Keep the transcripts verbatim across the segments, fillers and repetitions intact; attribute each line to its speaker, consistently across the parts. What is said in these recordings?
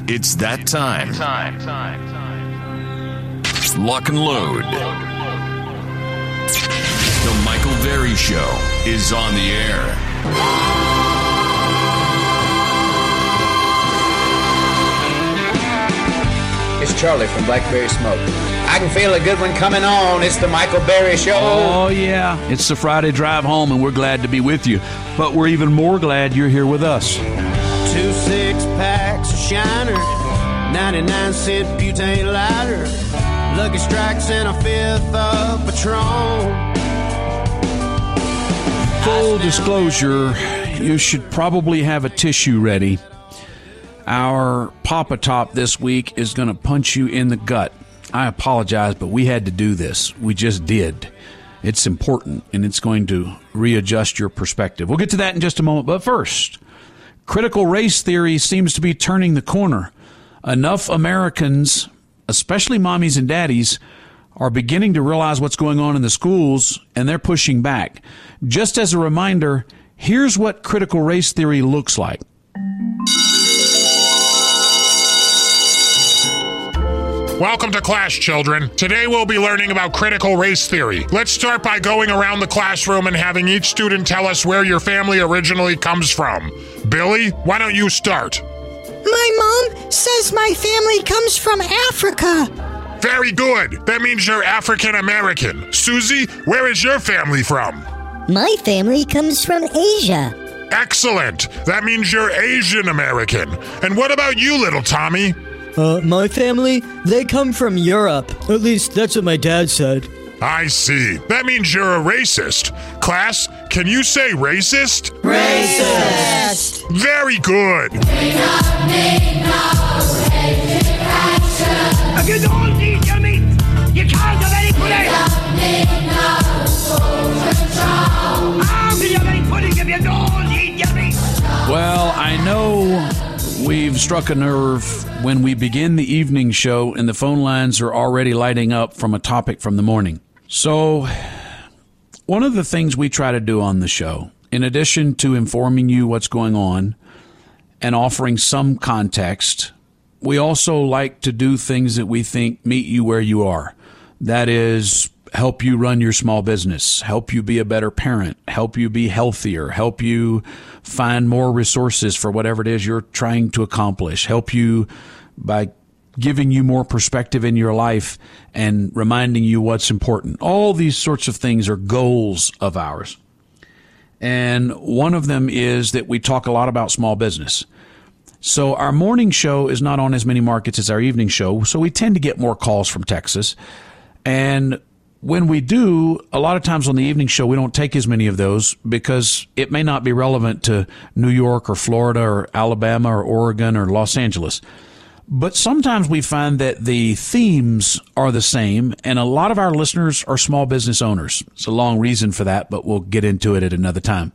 Speaker 1: It's that time.
Speaker 2: Time, time, time.
Speaker 1: Lock and load. The Michael Berry Show is on the air.
Speaker 3: It's Charlie from Blackberry Smoke. I can feel a good one coming on. It's the Michael Berry Show.
Speaker 4: Oh, yeah. It's the Friday drive home, and we're glad to be with you. But we're even more glad you're here with us.
Speaker 5: Two six-packs of Shiner, ninety-nine cent butane lighter, Lucky Strikes, and a fifth of Patron.
Speaker 4: Full disclosure, you should probably have a tissue ready. Our Papa Top this week is going to punch you in the gut. I apologize, but we had to do this. We just did. It's important, and it's going to readjust your perspective. We'll get to that in just a moment. But first, critical race theory seems to be turning the corner. Enough Americans, especially mommies and daddies, are beginning to realize what's going on in the schools, and they're pushing back. Just as a reminder, here's what critical race theory looks like.
Speaker 6: Welcome to class, children. Today we'll be learning about critical race theory. Let's start by going around the classroom and having each student tell us where your family originally comes from. Billy, why don't you start?
Speaker 7: My mom says my family comes from Africa.
Speaker 6: Very good. That means you're African American. Susie, where is your family from?
Speaker 8: My family comes from Asia.
Speaker 6: Excellent. That means you're Asian American. And what about you, little Tommy?
Speaker 9: Uh, my family, they come from Europe. At least that's what my dad said.
Speaker 6: I see. That means you're a racist. Class, can you say racist?
Speaker 7: Racist.
Speaker 6: Very good.
Speaker 10: You don't eat your meat. You can't have any pudding. I'll be of any pudding if you don't eat your meat.
Speaker 4: Well, I know we've struck a nerve when we begin the evening show and the phone lines are already lighting up from a topic from the morning. So, one of the things we try to do on the show, in addition to informing you what's going on and offering some context, we also like to do things that we think meet you where you are. That is, help you run your small business, help you be a better parent, help you be healthier, help you find more resources for whatever it is you're trying to accomplish, help you by giving you more perspective in your life and reminding you what's important. All these sorts of things are goals of ours. And one of them is that we talk a lot about small business. So our morning show is not on as many markets as our evening show, so we tend to get more calls from Texas. And when we do, a lot of times on the evening show, we don't take as many of those because it may not be relevant to New York or Florida or Alabama or Oregon or Los Angeles. But sometimes we find that the themes are the same, and a lot of our listeners are small business owners. It's a long reason for that, but we'll get into it at another time.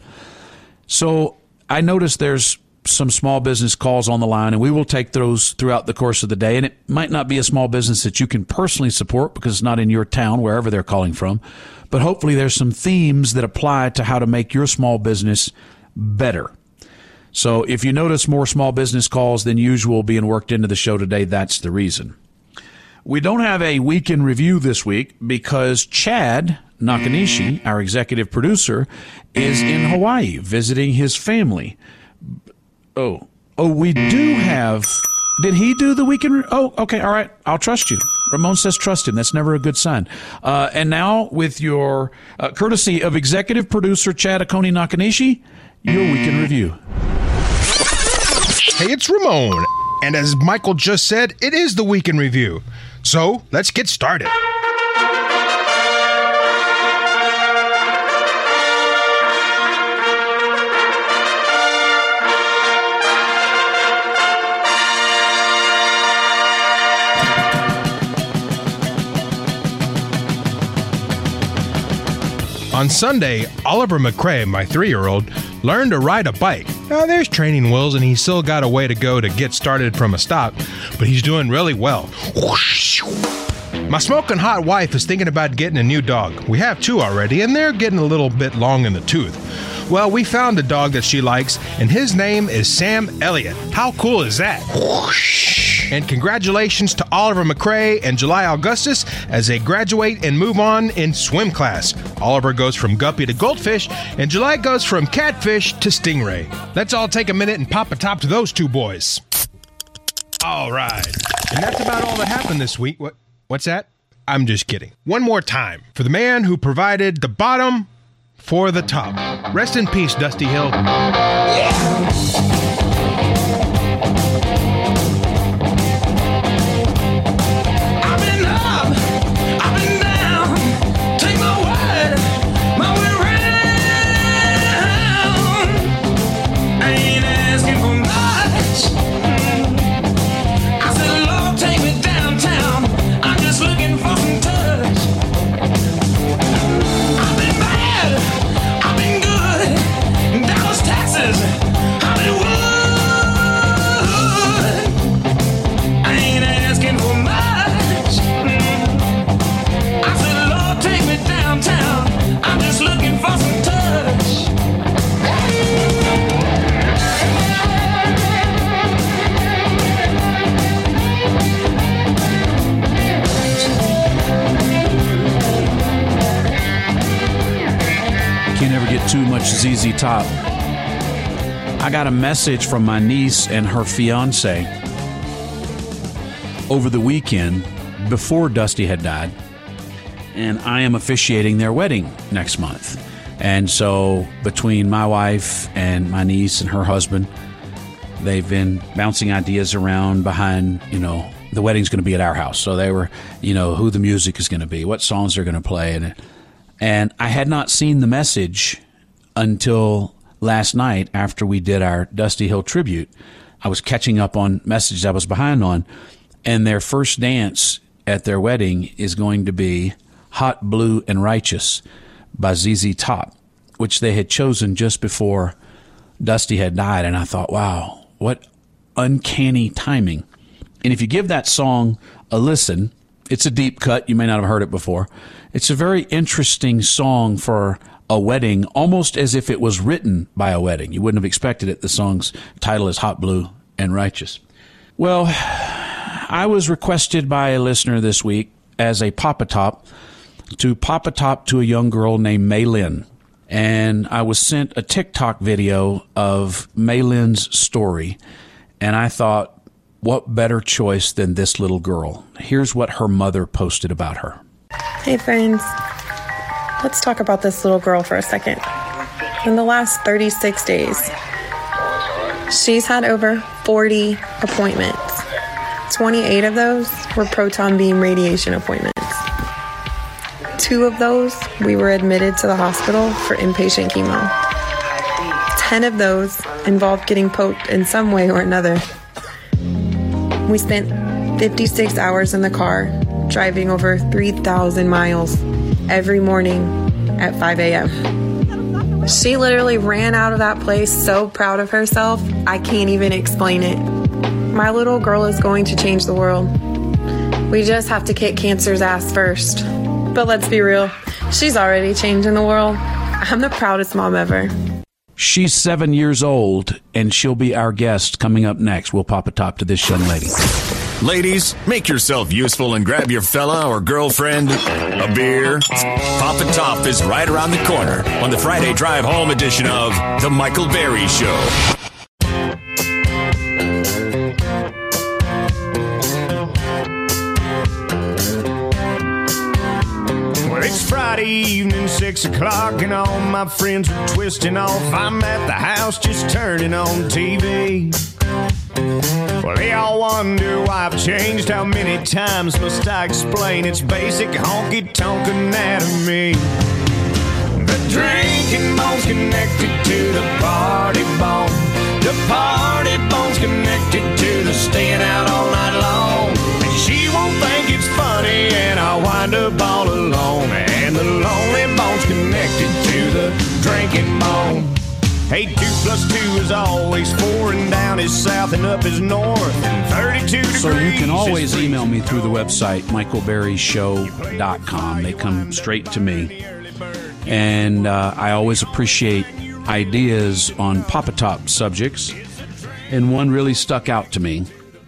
Speaker 4: So I noticed there's some small business calls on the line, and we will take those throughout the course of the day. And it might not be a small business that you can personally support because it's not in your town, wherever they're calling from. But hopefully there's some themes that apply to how to make your small business better. So if you notice more small business calls than usual being worked into the show today, that's the reason. We don't have a week in review this week because Chad Nakanishi, our executive producer, is in Hawaii visiting his family. Oh, oh, we do have. Did he do the week in? Re- oh, okay, all right. I'll trust you. Ramon says trust him. That's never a good sign. Uh, and now, with your uh, courtesy of executive producer Chad Akoni Nakanishi, your week in review.
Speaker 11: Hey, it's Ramon. And as Michael just said, it is the week in review. So let's get started. On Sunday, Oliver McCrae, my three-year-old, learned to ride a bike. Now, there's training wheels, and he's still got a way to go to get started from a stop, but he's doing really well. My smoking hot wife is thinking about getting a new dog. We have two already, and they're getting a little bit long in the tooth. Well, we found a dog that she likes, and his name is Sam Elliott. How cool is that? And congratulations to Oliver McCray and July Augustus as they graduate and move on in swim class. Oliver goes from guppy to goldfish, and July goes from catfish to stingray. Let's all take a minute and pop a top to those two boys. All right. And that's about all that happened this week. What? What's that? I'm just kidding. One more time for the man who provided the bottom for the top. Rest in peace, Dusty Hill. Yeah.
Speaker 4: Too much Z Z Top. I got a message from my niece and her fiance over the weekend before Dusty had died, and I am officiating their wedding next month. And so between my wife and my niece and her husband, they've been bouncing ideas around behind, you know, the wedding's going to be at our house. So they were, you know, who the music is going to be, what songs they're going to play. And, and I had not seen the message until last night after we did our Dusty Hill tribute. I was catching up on messages I was behind on, and their first dance at their wedding is going to be Hot, Blue, and Righteous by Z Z Top, which they had chosen just before Dusty had died. And I thought, wow, what uncanny timing. And if you give that song a listen, it's a deep cut. You may not have heard it before. It's a very interesting song for a wedding, almost as if it was written by a wedding. You wouldn't have expected it. The song's title is Hot, Blue, and Righteous. Well, I was requested by a listener this week as a Papa Top to Papa Top to a young girl named May Lynn. And I was sent a TikTok video of May Lynn's story. And I thought, what better choice than this little girl? Here's what her mother posted about her.
Speaker 12: Hey, friends. Let's talk about this little girl for a second. In the last thirty-six days, she's had over forty appointments. twenty-eight of those were proton beam radiation appointments. Two of those, we were admitted to the hospital for inpatient chemo. ten of those involved getting poked in some way or another. We spent fifty-six hours in the car, driving over three thousand miles every morning at five a.m. She literally ran out of that place so proud of herself, I can't even explain it. My little girl is going to change the world. We just have to kick cancer's ass first. But let's be real, she's already changing the world. I'm the proudest mom ever.
Speaker 4: She's seven years old, and she'll be our guest coming up next. We'll pop a top to this young lady.
Speaker 1: Ladies, make yourself useful and grab your fella or girlfriend a beer. Pop a Top is right around the corner on the Friday Drive Home edition of The Michael Berry Show.
Speaker 5: Well, it's Friday evening, six o'clock, and all my friends are twisting off. I'm at the house just turning on T V. Well, they all wonder why I've changed. How many times must I explain its basic honky-tonk anatomy? The drinking bone's connected to the party bone. The party bone's connected to the staying out all night long. And she won't think it's funny, and I'll wind up all alone. And the lonely bone's connected to the drinking bone. Hey, two plus two is always four, and down is south and up is north, and thirty-two degrees.
Speaker 4: So you can always email me through the website, michael berry show dot com. They come straight to me. And uh, I always appreciate ideas on Papa Top subjects. And one really stuck out to me.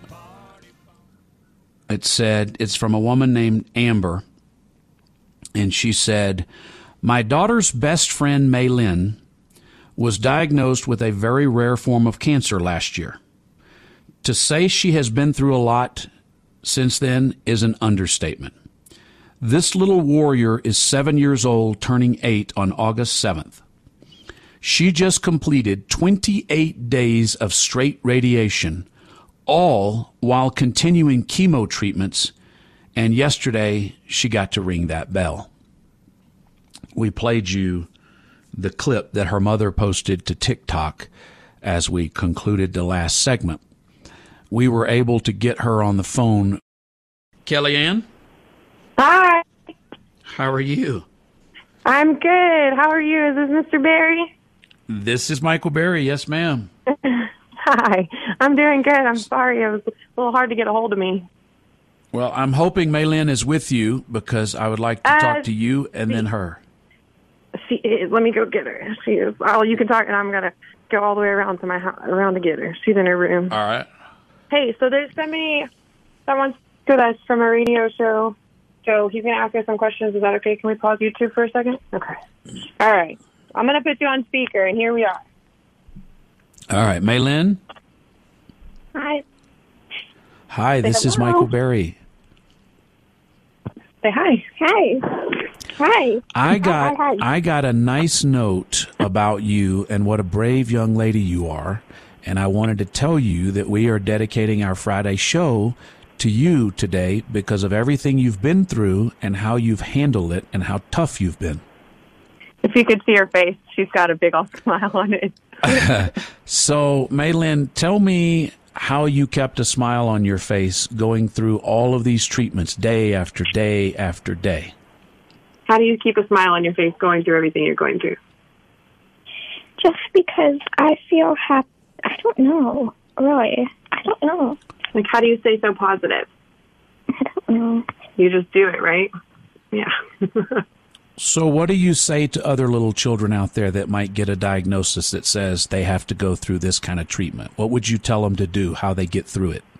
Speaker 4: It said, it's from a woman named Amber. And she said, my daughter's best friend, Maylin, was diagnosed with a very rare form of cancer last year. To say she has been through a lot since then is an understatement. This little warrior is seven years old, turning eight on August seventh. She just completed twenty-eight days of straight radiation, all while continuing chemo treatments, and yesterday she got to ring that bell. We played you the clip that her mother posted to TikTok as we concluded the last segment. We were able to get her on the phone. Kellyanne?
Speaker 13: Hi.
Speaker 4: How are you?
Speaker 13: I'm good. How are you? Is this Mister Berry?
Speaker 4: This is Michael Berry. Yes, ma'am.
Speaker 13: Hi. I'm doing good. I'm sorry. It was a little hard to get a hold of me.
Speaker 4: Well, I'm hoping Maylin is with you because I would like to
Speaker 13: Uh,
Speaker 4: talk to you and then her.
Speaker 13: She, let me go get her. She is. Oh, you can talk, and I'm gonna go all the way around to my house, around to get her. She's in her room.
Speaker 4: All right.
Speaker 13: Hey, so there's somebody that wants to us from a radio show. So he's gonna ask us some questions. Is that okay? Can we pause YouTube for a second? Okay. All right. I'm gonna put you on speaker, and here we are.
Speaker 4: All right, Maylin.
Speaker 13: Hi.
Speaker 4: Hi, this
Speaker 13: Say
Speaker 4: is
Speaker 13: hello.
Speaker 4: Michael Berry.
Speaker 13: Say hi. Hi. Hi.
Speaker 4: I got
Speaker 13: Hi, hi, hi.
Speaker 4: I got a nice note about you and what a brave young lady you are, and I wanted to tell you that we are dedicating our Friday show to you today because of everything you've been through and how you've handled it and how tough you've been.
Speaker 13: If you could see her face, she's got a big old smile on it.
Speaker 4: So, Maylin, tell me how you kept a smile on your face going through all of these treatments day after day after day.
Speaker 13: How do you keep a smile on your face going through everything you're going through?
Speaker 14: Just because I feel happy. I don't know, really. I don't know.
Speaker 13: Like, how do you stay so positive?
Speaker 14: I don't know.
Speaker 13: You just do it, right? Yeah.
Speaker 4: So what do you say to other little children out there that might get a diagnosis that says they have to go through this kind of treatment? What would you tell them to do, how they get through it?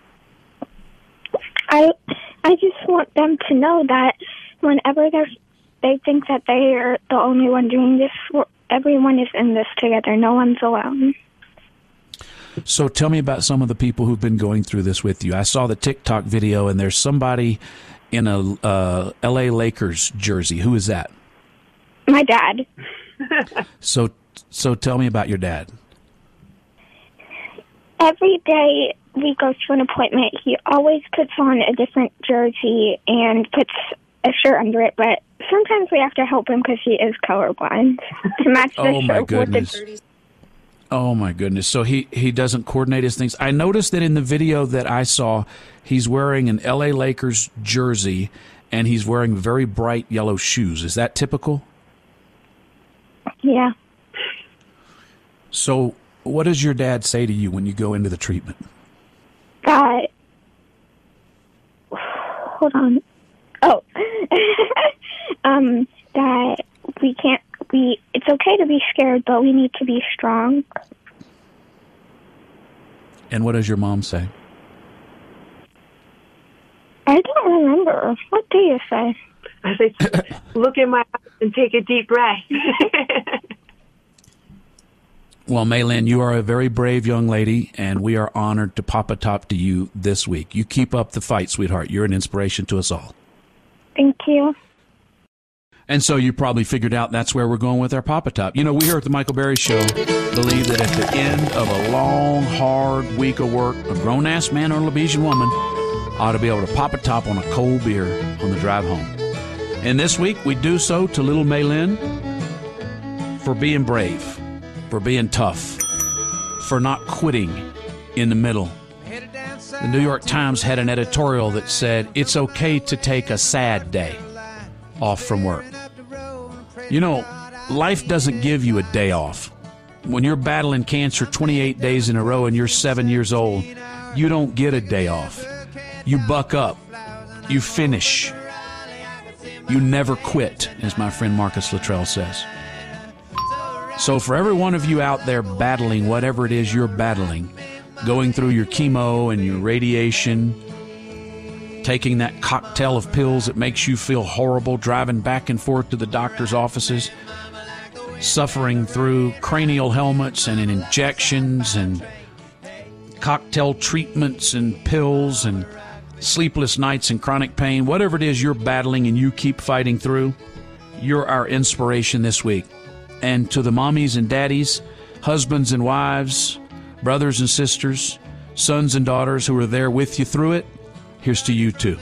Speaker 14: I I just want them to know that whenever they're, they think that they are the only one doing this, everyone is in this together. No one's alone.
Speaker 4: So tell me about some of the people who've been going through this with you. I saw the TikTok video, and there's somebody in a uh, L A Lakers jersey. Who is that?
Speaker 14: My dad.
Speaker 4: So, so tell me about your dad.
Speaker 14: Every day we go to an appointment, he always puts on a different jersey and puts a shirt under it, but sometimes we have to help him because he is colorblind to match the
Speaker 4: Oh, my
Speaker 14: shirt with the
Speaker 4: goodness.
Speaker 14: jersey.
Speaker 4: Oh, my goodness. So he, he doesn't coordinate his things. I noticed that in the video that I saw, he's wearing an L A Lakers jersey, and he's wearing very bright yellow shoes. Is that typical?
Speaker 14: Yeah.
Speaker 4: So what does your dad say to you when you go into the treatment?
Speaker 14: That, hold on. Oh, um, that we can't, we, it's okay to be scared, but we need to be strong.
Speaker 4: And what does your mom say?
Speaker 14: I don't remember. What do you say?
Speaker 13: I say, look in my eyes and take a deep breath.
Speaker 4: Well, Maylin, you are a very brave young lady, and we are honored to Papa Top to you this week. You keep up the fight, sweetheart. You're an inspiration to us all.
Speaker 14: Thank you.
Speaker 4: And so you probably figured out that's where we're going with our Papa Top. You know, we here at the Michael Berry Show believe that at the end of a long, hard week of work, a grown-ass man or a Lebesian woman ought to be able to pop a top on a cold beer on the drive home. And this week, we do so to little Maylin for being brave, for being tough, for not quitting in the middle. The New York Times had an editorial that said, it's okay to take a sad day off from work. You know, life doesn't give you a day off. when you're battling cancer twenty-eight days in a row and you're seven years old, you don't get a day off. You buck up. You finish. You never quit, as my friend Marcus Luttrell says. So for every one of you out there battling whatever it is you're battling, going through your chemo and your radiation, taking that cocktail of pills that makes you feel horrible, driving back and forth to the doctor's offices, suffering through cranial helmets and injections and cocktail treatments and pills and sleepless nights and chronic pain, whatever it is you're battling and you keep fighting through, you're our inspiration this week. And to the mommies and daddies, husbands and wives, brothers and sisters, sons and daughters who are there with you through it, here's to you too.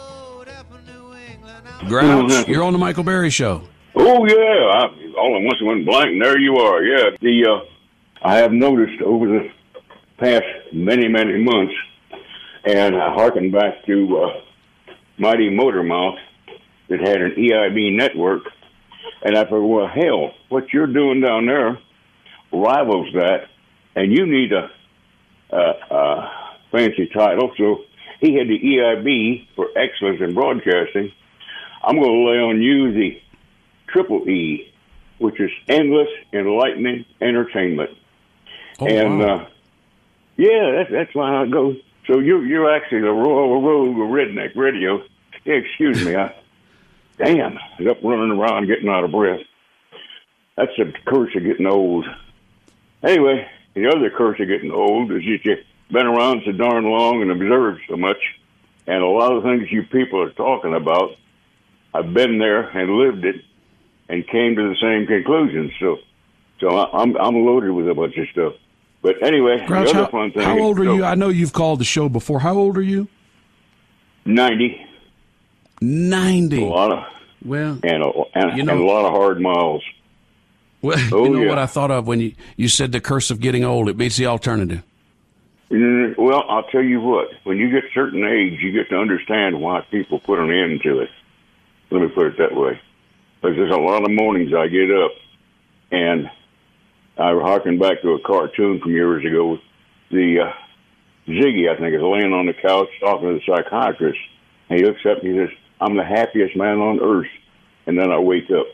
Speaker 4: Grouch, you're on the Michael Berry Show.
Speaker 15: Oh, yeah. I, all at once it went blank, and there you are. Yeah. The uh, I have noticed over the past many, many months, and I hearken back to uh, Mighty Motor Mouth that had an E I B network, and I thought, well, hell, what you're doing down there rivals that, and you need a, a, a fancy title. So he had the E I B for excellence in broadcasting. I'm going to lay on you the triple E, which is endless, enlightening entertainment.
Speaker 4: Oh,
Speaker 15: and,
Speaker 4: wow.
Speaker 15: uh, yeah, that's, that's why I go. So you're, you're actually the Royal Road Redneck Radio. Yeah, excuse me. I, damn, I was up running around getting out of breath. That's the curse of getting old. Anyway, the other curse of getting old is that you've been around so darn long and observed so much. And a lot of things you people are talking about, I've been there and lived it and came to the same conclusions. So so I, I'm I'm loaded with a bunch of stuff. But anyway,
Speaker 4: Grouch,
Speaker 15: the other
Speaker 4: how,
Speaker 15: fun thing
Speaker 4: how old are
Speaker 15: so,
Speaker 4: you? I know you've called the show before. How old are you?
Speaker 15: ninety.
Speaker 4: ninety.
Speaker 15: A lot of,
Speaker 4: well,
Speaker 15: and a, and,
Speaker 4: you know,
Speaker 15: and a lot of hard miles.
Speaker 4: Well,
Speaker 15: oh,
Speaker 4: you know
Speaker 15: yeah.
Speaker 4: what I thought of when you, you said the curse of getting old. It beats the alternative.
Speaker 15: Mm, well, I'll tell you what. When you get a certain age, you get to understand why people put an end to it. Let me put it that way. Because there's a lot of mornings I get up, and I harken back to a cartoon from years ago. The uh, Ziggy, I think, is laying on the couch talking to the psychiatrist. And he looks up and he says, "I'm the happiest man on earth." And then I wake up.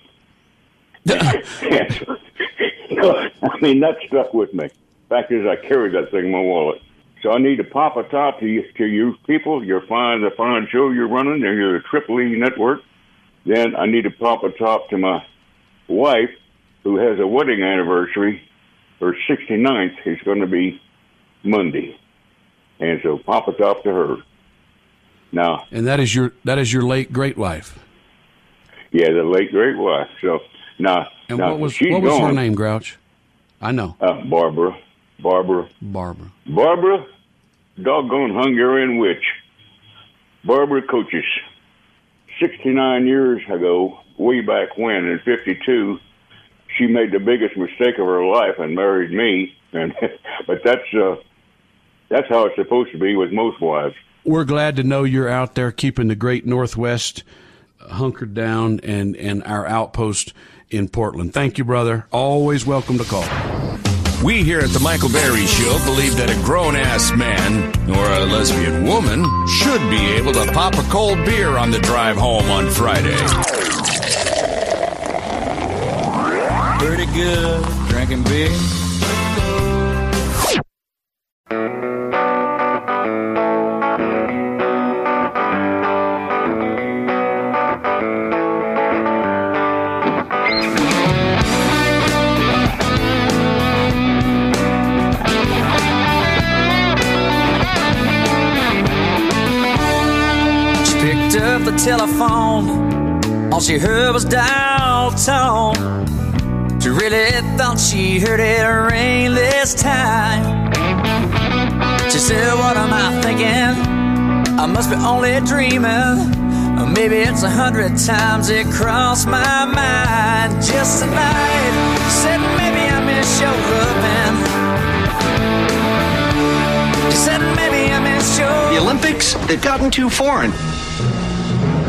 Speaker 15: No, I mean, that stuck with me. Fact is, I carried that thing in my wallet. So I need to pop a top to you, to you people. You're fine, the fine show you're running, and you're the Triple E Network. Then I need to pop a top to my wife, who has a wedding anniversary. Her sixty-ninth is going to be Monday. And so pop a top to her. Now,
Speaker 4: and that is your that is your late great wife.
Speaker 15: Yeah, the late great wife. So now,
Speaker 4: and
Speaker 15: now
Speaker 4: what was
Speaker 15: she's
Speaker 4: what was
Speaker 15: gone.
Speaker 4: her name, Grouch? I know.
Speaker 15: Uh, Barbara. Barbara.
Speaker 4: Barbara.
Speaker 15: Barbara, doggone Hungarian witch. Barbara coaches. sixty-nine years ago, way back when, in fifty-two, she made the biggest mistake of her life and married me. And but that's uh, that's how it's supposed to be with most wives.
Speaker 4: We're glad to know you're out there keeping the great Northwest hunkered down and, and our outpost in Portland. Thank you, brother. Always welcome to call.
Speaker 1: We here at the Michael Berry Show believe that a grown-ass man or a lesbian woman should be able to pop a cold beer on the drive home on Friday.
Speaker 16: Pretty good drinking beer.
Speaker 17: Up the telephone, all she heard was dial tone. She really thought she heard it ring this time. She said, "What am I thinking? I must be only dreaming. Or maybe it's a hundred times it crossed my mind just tonight." She said, "Maybe I miss your loving." She said, "Maybe I miss your..."
Speaker 18: The Olympics, they've gotten too foreign.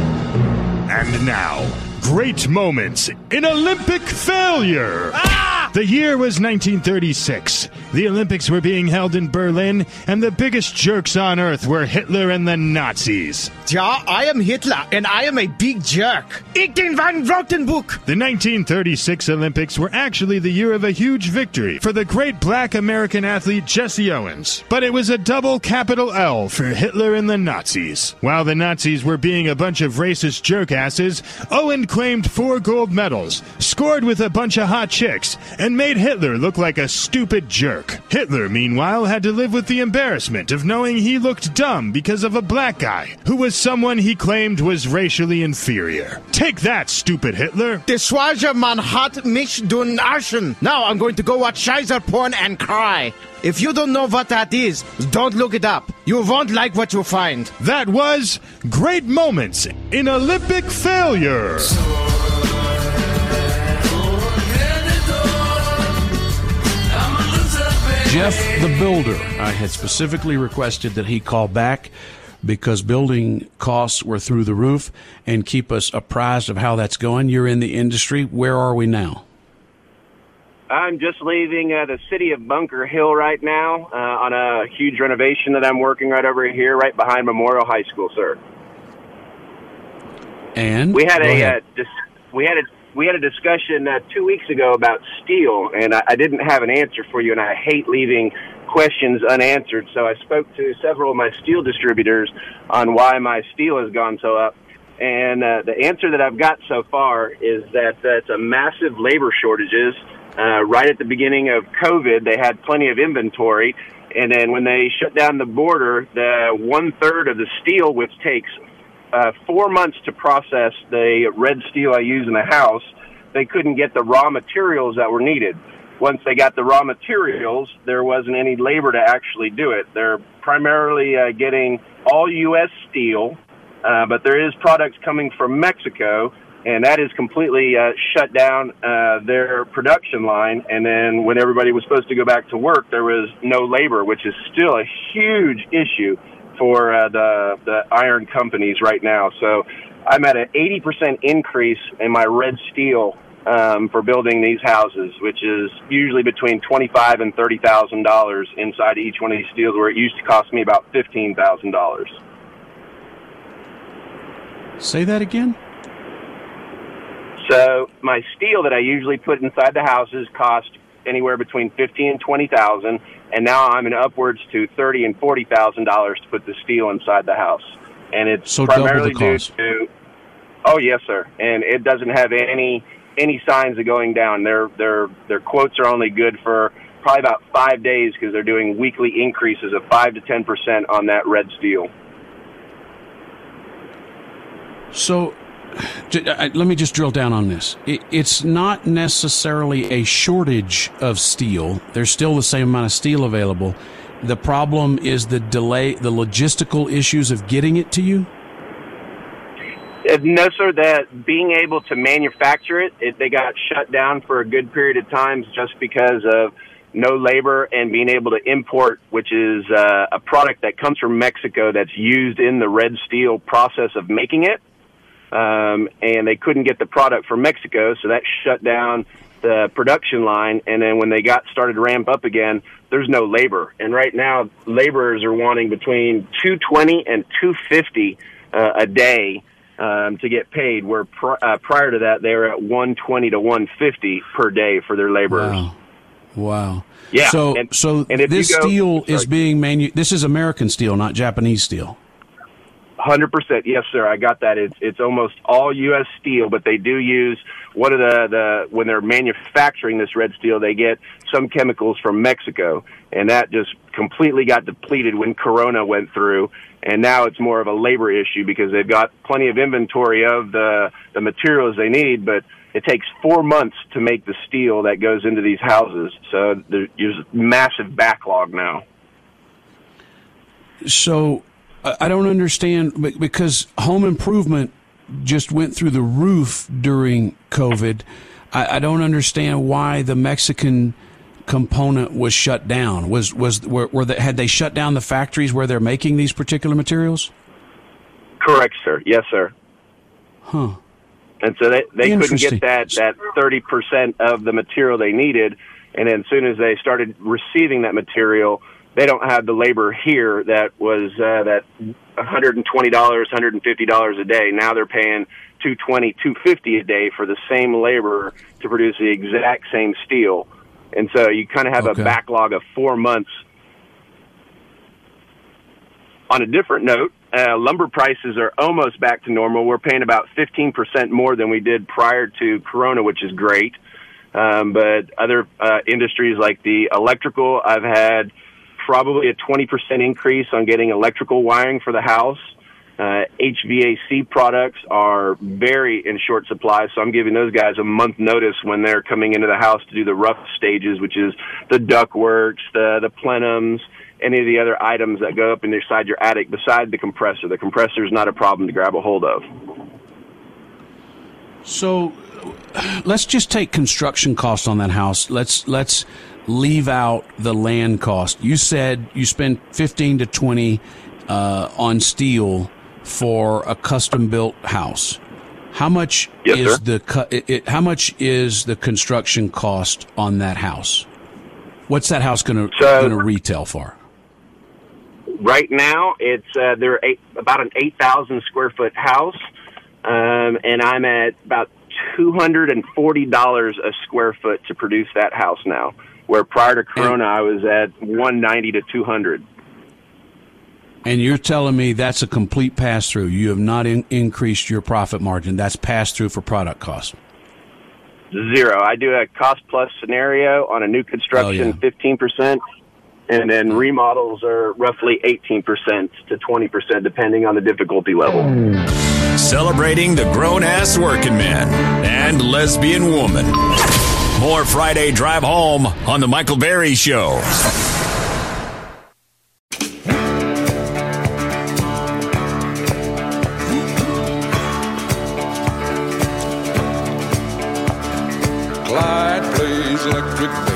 Speaker 5: And now, great moments in Olympic failure. Ah! The year was nineteen thirty-six. The Olympics were being held in Berlin, and the biggest jerks on earth were Hitler and the Nazis.
Speaker 19: Ja, I am Hitler, and I am a big jerk. Ik den Van Rotenburg.
Speaker 5: The nineteen thirty-six Olympics were actually the year of a huge victory for the great black American athlete Jesse Owens. But it was a double capital L for Hitler and the Nazis. While the Nazis were being a bunch of racist jerkasses, Owen claimed four gold medals, scored with a bunch of hot chicks, and made Hitler look like a stupid jerk. Hitler, meanwhile, had to live with the embarrassment of knowing he looked dumb because of a black guy, who was someone he claimed was racially inferior. Take that, stupid Hitler.
Speaker 19: Das war ja man hat mich dun Arschen. Now I'm going to go watch Scheißer porn and cry. If you don't know what that is, don't look it up. You won't like what you find.
Speaker 5: That was Great Moments in Olympic Failure.
Speaker 4: Jeff the Builder, I had specifically requested that he call back because building costs were through the roof and keep us apprised of how that's going. You're in the industry. Where are we now?
Speaker 20: I'm just leaving uh, the city of Bunker Hill right now uh, on a huge renovation that I'm working right over here, right behind Memorial High School, sir.
Speaker 4: And
Speaker 20: we had
Speaker 4: Go
Speaker 20: a
Speaker 4: ahead.
Speaker 20: uh, dis- we had a we had a discussion uh, two weeks ago about steel, and I, I didn't have an answer for you, and I hate leaving questions unanswered. So I spoke to several of my steel distributors on why my steel has gone so up. And uh, the answer that I've got so far is that uh, it's a massive labor shortages. Uh, right at the beginning of COVID, they had plenty of inventory. And then when they shut down the border, the one-third of the steel, which takes uh, four months to process the red steel I use in the house, they couldn't get the raw materials that were needed. Once they got the raw materials, there wasn't any labor to actually do it. They're primarily uh, getting all U S steel, uh, but there is products coming from Mexico, and that is completely uh, shut down uh, their production line. And then when everybody was supposed to go back to work, there was no labor, which is still a huge issue for uh, the, the iron companies right now. So I'm at an eighty percent increase in my red steel um, for building these houses, which is usually between twenty-five thousand dollars and thirty thousand dollars inside each one of these steels, where it used to cost me about fifteen thousand dollars.
Speaker 4: Say that again?
Speaker 20: So my steel that I usually put inside the houses cost anywhere between fifteen and twenty thousand, and now I'm in upwards to thirty and forty thousand dollars to put the steel inside the house, and it's
Speaker 4: So double
Speaker 20: primarily
Speaker 4: the
Speaker 20: due
Speaker 4: cost.
Speaker 20: to. Oh yes, sir, and it doesn't have any any signs of going down. Their their their quotes are only good for probably about five days because they're doing weekly increases of five to ten percent on that red steel.
Speaker 4: So j- I- let me just drill down on this. It, it's not necessarily a shortage of steel. There's still the same amount of steel available. The problem is the delay, the logistical issues of getting it to you?
Speaker 20: Uh, No, sir, that being able to manufacture it, it, they got shut down for a good period of time just because of no labor and being able to import, which is uh, a product that comes from Mexico that's used in the red steel process of making it. Um, and they couldn't get the product from Mexico, so that shut down the production line. And then when they got started to ramp up again, there's no labor. And right now, laborers are wanting between two hundred twenty and two hundred fifty uh, a day um, to get paid, where pr- uh, prior to that, they were at one hundred twenty to one hundred fifty per day for their laborers.
Speaker 4: Wow. Wow.
Speaker 20: Yeah,
Speaker 4: So,
Speaker 20: and-
Speaker 4: so
Speaker 20: and if you
Speaker 4: this
Speaker 20: go-
Speaker 4: steel is
Speaker 20: sorry.
Speaker 4: being manu. This is American steel, not Japanese steel.
Speaker 20: one hundred percent. Yes, sir. I got that. It's it's almost all U S steel, but they do use one of the, the when they're manufacturing this red steel, they get some chemicals from Mexico, and that just completely got depleted when Corona went through. And now it's more of a labor issue because they've got plenty of inventory of the the materials they need, but it takes four months to make the steel that goes into these houses. So there's massive backlog now.
Speaker 4: So I I don't understand be- because home improvement just went through the roof during COVID. I, I don't understand why the Mexican component was shut down. Was was were, were the, had they shut down the factories where they're making these particular materials?
Speaker 20: Correct, sir. Yes, sir.
Speaker 4: Huh.
Speaker 20: And so they, they couldn't get that, that thirty percent of the material they needed. And then as soon as they started receiving that material, they don't have the labor here that was uh, that one hundred twenty dollars, one hundred fifty dollars a day. Now they're paying two hundred twenty dollars, two hundred fifty dollars a day for the same labor to produce the exact same steel. And so you kind of have okay. a backlog of four months. On a different note, uh, lumber prices are almost back to normal. We're paying about fifteen percent more than we did prior to Corona, which is great. Um, but other uh, industries like the electrical, I've had probably a twenty percent increase on getting electrical wiring for the house. Uh, H V A C products are very in short supply, so I'm giving those guys a month notice when they're coming into the house to do the rough stages, which is the ductworks, the, the plenums, any of the other items that go up inside your attic beside the compressor. The compressor is not a problem to grab a hold of.
Speaker 4: So let's just take construction costs on that house. Let's let's leave out the land cost. You said you spend fifteen to twenty uh, on steel for a custom built house. How much yes, is sir. the it, it, how much is the construction cost on that house? What's that house going to so, going to retail for?
Speaker 20: Right now, it's uh, they're eight, about an eight thousand square foot house, um, and I'm at about two hundred and forty dollars a square foot to produce that house now. Where prior to Corona, and, I was at one ninety to two hundred.
Speaker 4: And you're telling me that's a complete pass through. You have not in, increased your profit margin. That's pass through for product cost.
Speaker 20: Zero. I do a cost plus scenario on a new construction, oh, yeah. fifteen percent. And then remodels are roughly eighteen percent to twenty percent, depending on the difficulty level.
Speaker 1: Celebrating the grown-ass working man and lesbian woman. More Friday Drive Home on The Michael Berry Show.
Speaker 21: Clyde plays electric bass.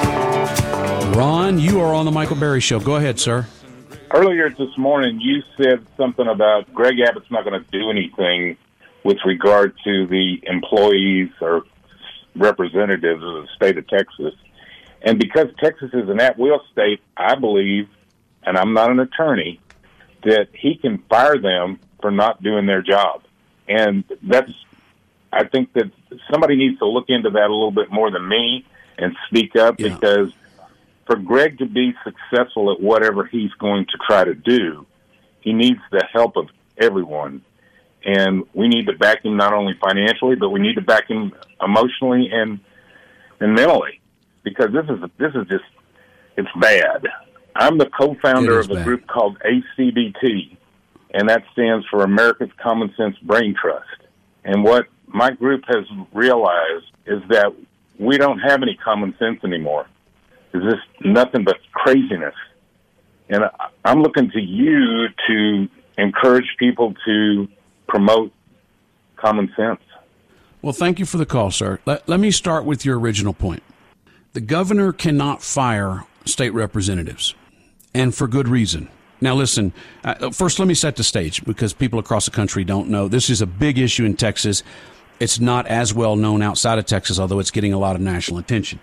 Speaker 4: Ron, you are on The Michael Berry Show. Go ahead, sir.
Speaker 22: Earlier this morning, you said something about Greg Abbott's not going to do anything with regard to the employees or representatives of the state of Texas. And because Texas is an at-will state, I believe, and I'm not an attorney, that he can fire them for not doing their job. And that's, I think that somebody needs to look into that a little bit more than me and speak up, yeah. because for Greg to be successful at whatever he's going to try to do, he needs the help of everyone. And we need to back him not only financially, but we need to back him emotionally and and mentally, because this is this is just, it's bad. I'm the co-founder of a bad. group called A C B T, and that stands for America's Common Sense Brain Trust. And what my group has realized is that we don't have any common sense anymore. It's just nothing but craziness. And I'm looking to you to encourage people to promote common sense.
Speaker 4: Well, thank you for the call, sir. Let, let me start with your original point. The governor cannot fire state representatives, and for good reason. Now, listen, uh, first let me set the stage, because people across the country don't know. This is a big issue in Texas. It's not as well known outside of Texas, although it's getting a lot of national attention.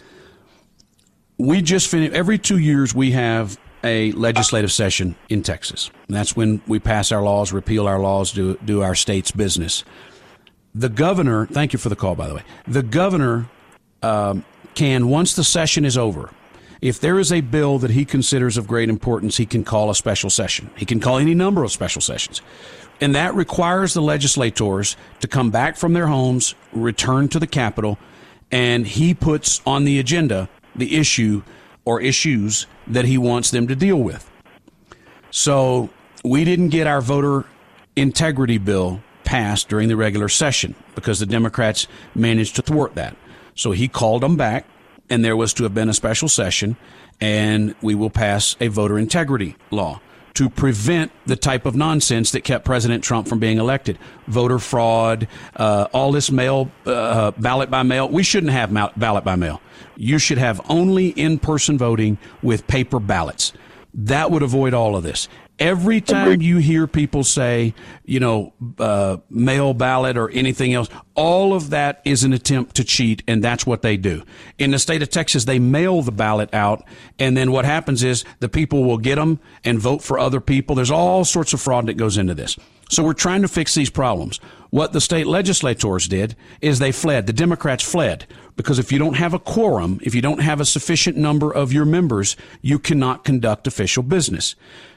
Speaker 4: We just finished, every two years we have a legislative session in Texas. And that's when we pass our laws, repeal our laws, do, do our state's business. The governor, thank you for the call, by the way. The governor um, can, once the session is over, if there is a bill that he considers of great importance, he can call a special session. He can call any number of special sessions. And that requires the legislators to come back from their homes, return to the Capitol, and he puts on the agenda the issue or issues that he wants them to deal with. So we didn't get our voter integrity bill passed during the regular session because the Democrats managed to thwart that. So he called them back, and there was to have been a special session, and we will pass a voter integrity law to prevent the type of nonsense that kept President Trump from being elected. Voter fraud, uh, all this mail, uh, ballot by mail. We shouldn't have ma- ballot by mail. You should have only in-person voting with paper ballots. That would avoid all of this. Every time you hear people say, you know, uh, mail ballot or anything else, all of that is an attempt to cheat, and that's what they do. In the state of Texas, they mail the ballot out, and then what happens is the people will get them and vote for other people. There's all sorts of fraud that goes into this. So we're trying to fix these problems. What the state legislators did is they fled. The Democrats fled because if you don't have a quorum, if you don't have a sufficient number of your members, you cannot conduct official business.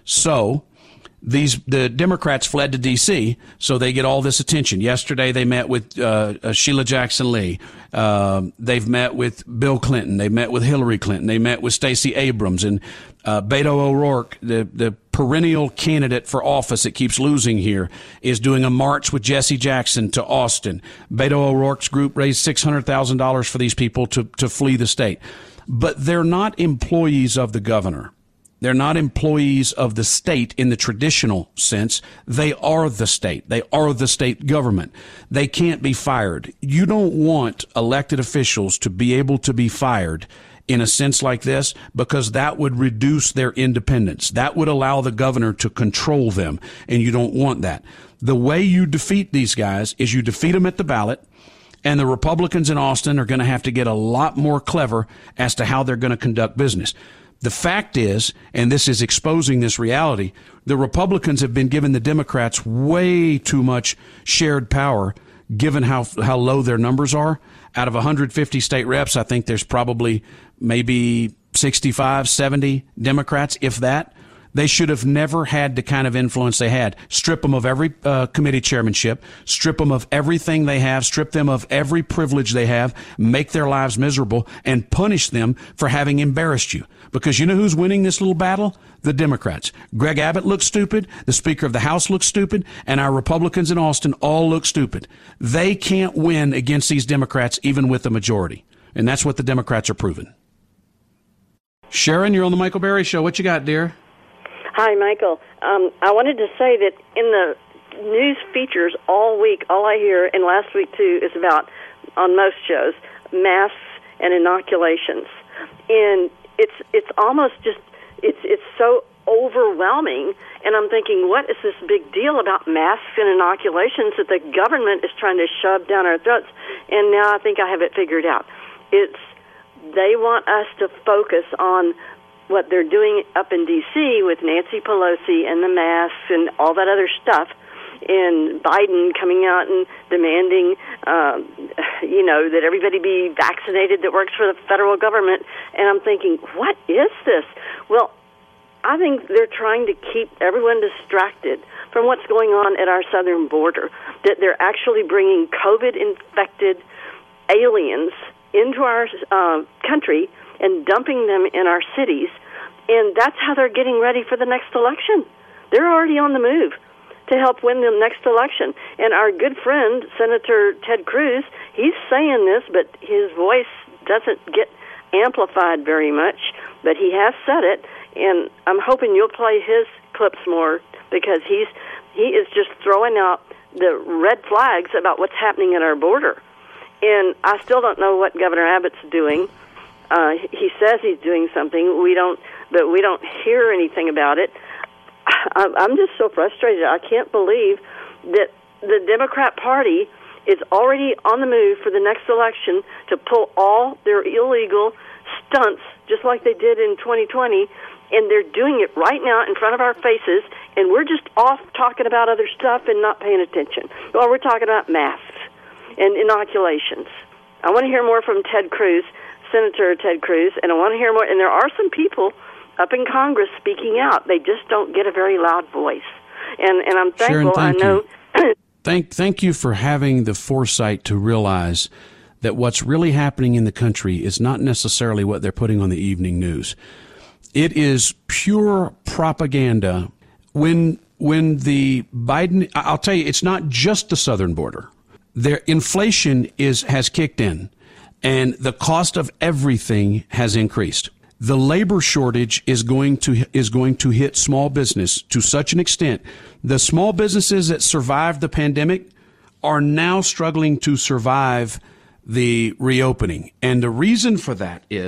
Speaker 4: So these the Democrats fled to D C so they get all this attention. Yesterday they met with uh, uh, Sheila Jackson Lee. Uh, they've met with Bill Clinton. They met with Hillary Clinton. They met with Stacey Abrams and uh, Beto O'Rourke, the the perennial candidate for office that keeps losing here, is doing a march with Jesse Jackson to Austin. Beto O'Rourke's group raised six hundred thousand dollars for these people to to flee the state, but they're not employees of the governor. They're not employees of the state in the traditional sense. They are the state. They are the state government. They can't be fired. You don't want elected officials to be able to be fired in a sense like this, because that would reduce their independence. That would allow the governor to control them, and you don't want that. The way you defeat these guys is you defeat them at the ballot, and the Republicans in Austin are going to have to get a lot more clever as to how they're going to conduct business. The fact is, and this is exposing this reality, the Republicans have been giving the Democrats way too much shared power, given how how low their numbers are. Out of one hundred fifty state reps, I think there's probably maybe sixty-five, seventy Democrats, if that. They should have never had the kind of influence they had. Strip them of every uh, committee chairmanship, strip them of everything they have, strip them of every privilege they have, make their lives miserable, and punish them for having embarrassed you. Because you know who's winning this little battle? The Democrats. Greg Abbott looks stupid, the Speaker of the House looks stupid, and our Republicans in Austin all look stupid. They can't win against these Democrats even with the majority. And that's what the Democrats are proving. Sharon, you're on the Michael Berry Show. What you got, dear?
Speaker 2: Hi, Michael. Um, I wanted to say that in the news features all week, all I hear, and last week too, is about, on most shows, masks and inoculations. And it's it's almost just, it's it's so overwhelming, and I'm thinking, what is this big deal about masks and inoculations that the government is trying to shove down our throats? And now I think I have it figured out. It's, they want us to focus on what they're doing up in D C with Nancy Pelosi and the masks and all that other stuff, and Biden coming out and demanding, um, you know, that everybody be vaccinated that works for the federal government. And I'm thinking, what is this? Well, I think they're trying to keep everyone distracted from what's going on at our southern border, that they're actually bringing COVID-infected aliens into our uh, country and dumping them in our cities, and that's how they're getting ready for the next election. They're already on the move to help win the next election. And our good friend, Senator Ted Cruz, he's saying this, but his voice doesn't get amplified very much, but he has said it, and I'm hoping you'll play his clips more, because he's he is just throwing out the red flags about what's happening at our border. And I still don't know what Governor Abbott's doing. Uh, he says he's doing something. We don't, but we don't hear anything about it. I'm just so frustrated. I can't believe that the Democrat Party is already on the move for the next election to pull all their illegal stunts, just like they did in twenty twenty, and they're doing it right now in front of our faces, and we're just off talking about other stuff and not paying attention. Well, we're talking about masks and inoculations. I want to hear more from Ted Cruz, Senator Ted Cruz, and I want to hear more. And there are some people up in Congress speaking out. They just don't get a very loud voice. And and I'm thankful.
Speaker 4: Sharon, thank
Speaker 2: I know.
Speaker 4: You. thank thank you for having the foresight to realize that what's really happening in the country is not necessarily what they're putting on the evening news. It is pure propaganda. When when the Biden, I'll tell you, it's not just the southern border. Their inflation is has kicked in, and the cost of everything has increased. The labor shortage is going to is going to hit small business to such an extent. The small businesses that survived the pandemic are now struggling to survive the reopening. And the reason for that is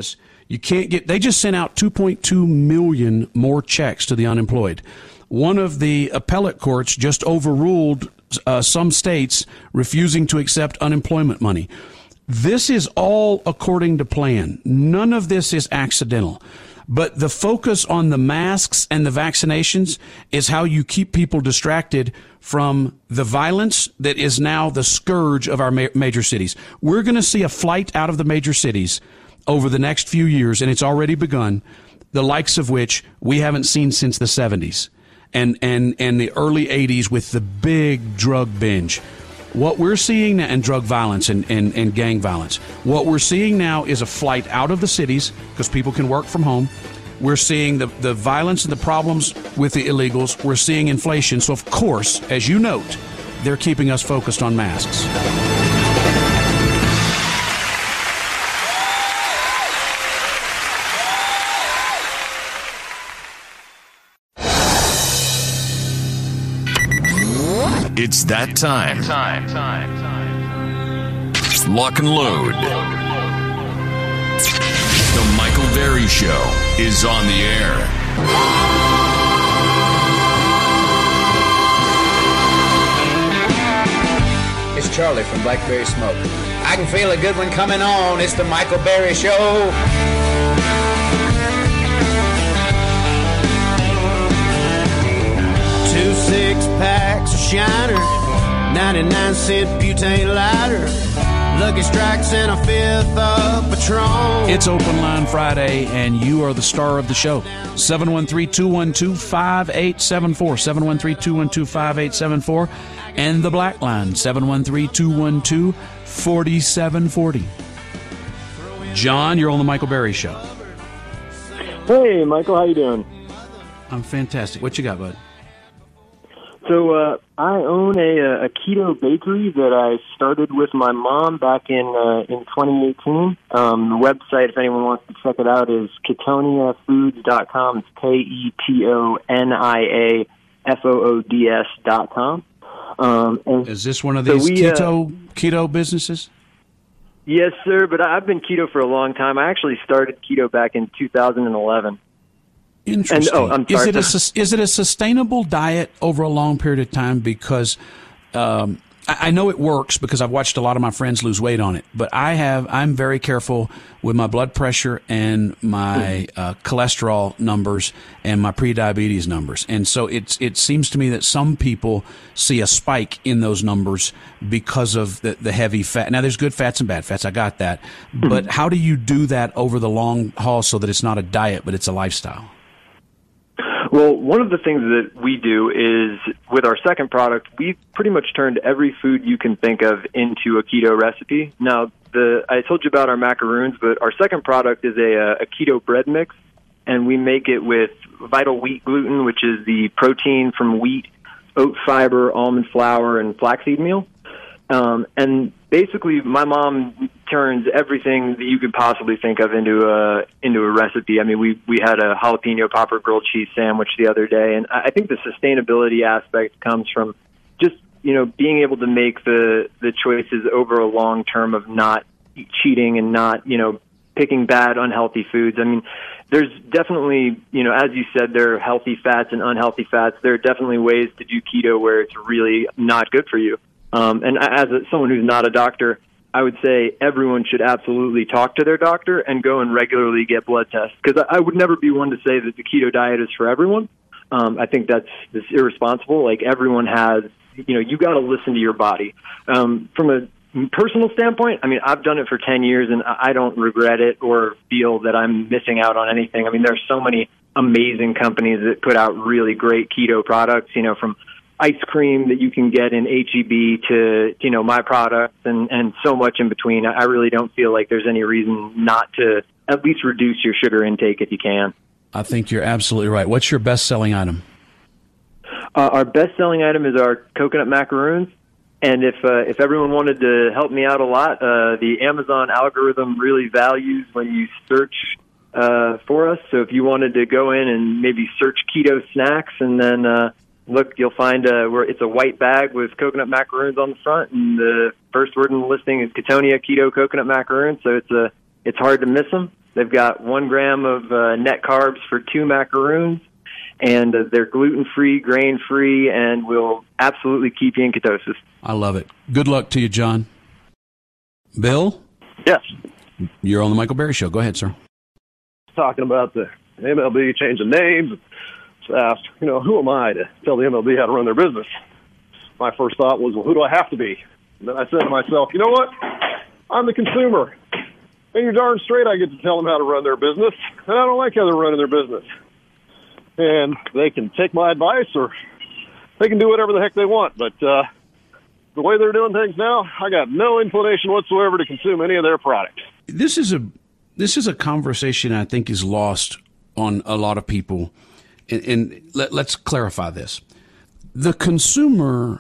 Speaker 4: You can't get. They just sent out two point two million more checks to the unemployed. One of the appellate courts just overruled uh, some states refusing to accept unemployment money. This is all according to plan. None of this is accidental. But the focus on the masks and the vaccinations is how you keep people distracted from the violence that is now the scourge of our ma- major cities. We're going to see a flight out of the major cities over the next few years, and it's already begun, the likes of which we haven't seen since the seventies and, and, and the early eighties with the big drug binge. What we're seeing now, and drug violence and, and, and gang violence, what we're seeing now is a flight out of the cities because people can work from home. We're seeing the, the violence and the problems with the illegals. We're seeing inflation. So, of course, as you note, they're keeping us focused on masks.
Speaker 1: It's that time. Time, time, time. Lock and load. The Michael Berry Show is on the air.
Speaker 3: It's Charlie from Blackberry Smoke. I can feel a good one coming on. It's the Michael Berry Show.
Speaker 5: Two six packs of Shiner, ninety-nine cent butane lighter, Lucky Strikes and a fifth of Patron.
Speaker 4: It's Open Line Friday, and you are the star of the show. seven one three, two one two, five eight seven four, seven one three, two one two, five eight seven four, and the Black Line, seven one three, two one two, four seven four zero. John, you're on the Michael Berry Show.
Speaker 21: Hey, Michael, how you doing?
Speaker 4: I'm fantastic. What you got, bud?
Speaker 21: So uh, I own a, a keto bakery that I started with my mom back in uh, in twenty eighteen. Um, the website, if anyone wants to check it out, is ketonia foods dot com. It's K E T O N I A F O O D S dot com. Um,
Speaker 4: is this one of
Speaker 21: so
Speaker 4: these
Speaker 21: we,
Speaker 4: keto
Speaker 21: uh,
Speaker 4: keto businesses?
Speaker 21: Yes, sir, but I've been keto for a long time. I actually started keto back in two thousand eleven.
Speaker 4: Interesting.
Speaker 21: And, oh, I'm sorry.
Speaker 4: Is it a sus- is it a sustainable diet over a long period of time? Because um, I, I know it works because I've watched a lot of my friends lose weight on it. But I have I'm very careful with my blood pressure and my uh, cholesterol numbers and my prediabetes numbers. And so it's it seems to me that some people see a spike in those numbers because of the, the heavy fat. Now, there's good fats and bad fats. I got that. But how do you do that over the long haul so that it's not a diet, but it's a lifestyle?
Speaker 21: Well, one of the things that we do is with our second product, we've pretty much turned every food you can think of into a keto recipe. Now, the I told you about our macaroons, but our second product is a, a keto bread mix, and we make it with vital wheat gluten, which is the protein from wheat, oat fiber, almond flour, and flaxseed meal. Um, and basically, my mom turns everything that you could possibly think of into a into a recipe. I mean, we we had a jalapeno popper grilled cheese sandwich the other day, and I think the sustainability aspect comes from just you know being able to make the the choices over a long term of not cheating and not you know picking bad, unhealthy foods. I mean, there's definitely you know as you said, there are healthy fats and unhealthy fats. There are definitely ways to do keto where it's really not good for you. Um, and as a, someone who's not a doctor, I would say everyone should absolutely talk to their doctor and go and regularly get blood tests. Because I, I would never be one to say that the keto diet is for everyone. Um, I think that's, that's irresponsible. Like, everyone has, you know, you got to listen to your body. Um, from a personal standpoint, I mean, I've done it for ten years, and I don't regret it or feel that I'm missing out on anything. I mean, there's so many amazing companies that put out really great keto products, you know, from ice cream that you can get in H E B to, you know, my products and, and so much in between. I really don't feel like there's any reason not to at least reduce your sugar intake if you can.
Speaker 4: I think you're absolutely right. What's your best-selling item?
Speaker 21: Uh, our best-selling item is our coconut macaroons. And if uh, if everyone wanted to help me out a lot, uh, the Amazon algorithm really values when you search uh, for us. So if you wanted to go in and maybe search keto snacks and then uh, look, you'll find uh, where it's a white bag with coconut macaroons on the front, and the first word in the listing is Ketonia Keto Coconut Macaroons. So it's a it's hard to miss them. They've got one gram of uh, net carbs for two macaroons, and uh, they're gluten-free, grain-free, and will absolutely keep you in ketosis.
Speaker 4: I love it. Good luck to you, John. Bill?
Speaker 8: Yes.
Speaker 4: You're on the Michael Berry Show. Go ahead, sir.
Speaker 8: Talking about the M L B changing names. Just asked, you know, who am I to tell the M L B how to run their business? My first thought was, well, who do I have to be? And then I said to myself, you know what? I'm the consumer. And you're darn straight I get to tell them how to run their business. And I don't like how they're running their business. And they can take my advice or they can do whatever the heck they want. But uh, the way they're doing things now, I got no inclination whatsoever to consume any of their products.
Speaker 4: This is a this is a conversation I think is lost on a lot of people. And, and let, let's clarify this. The consumer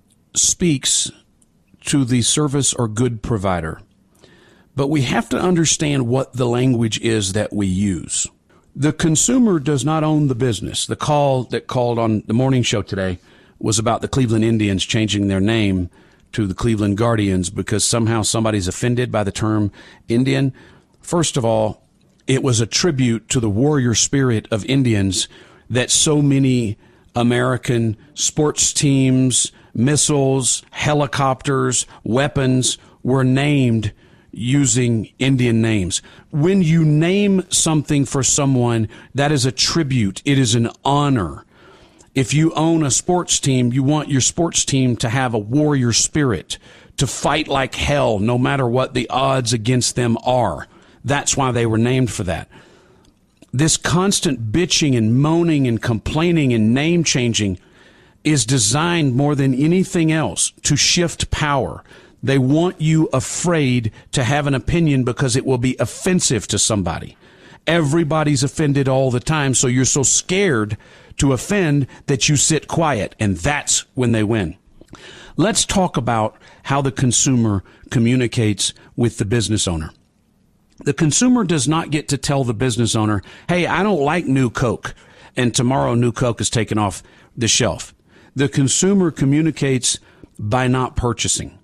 Speaker 4: speaks to the service or good provider, but we have to understand what the language is that we use. The consumer does not own the business. The call that called on the morning show today was about the Cleveland Indians changing their name to the Cleveland Guardians because somehow somebody's offended by the term Indian. First of all, it was a tribute to the warrior spirit of Indians that so many American sports teams, missiles, helicopters, weapons were named using Indian names. When you name something for someone, that is a tribute. It is an honor. If you own a sports team, you want your sports team to have a warrior spirit, to fight like hell no matter what the odds against them are. That's why they were named for that. This constant bitching and moaning and complaining and name changing is designed more than anything else to shift power. They want you afraid to have an opinion because it will be offensive to somebody. Everybody's offended all the time, so you're so scared to offend that you sit quiet, and that's when they win. Let's talk about how the consumer communicates with the business owner. The consumer does not get to tell the business owner, hey, I don't like New Coke, and tomorrow New Coke is taken off the shelf. The consumer communicates by not purchasing.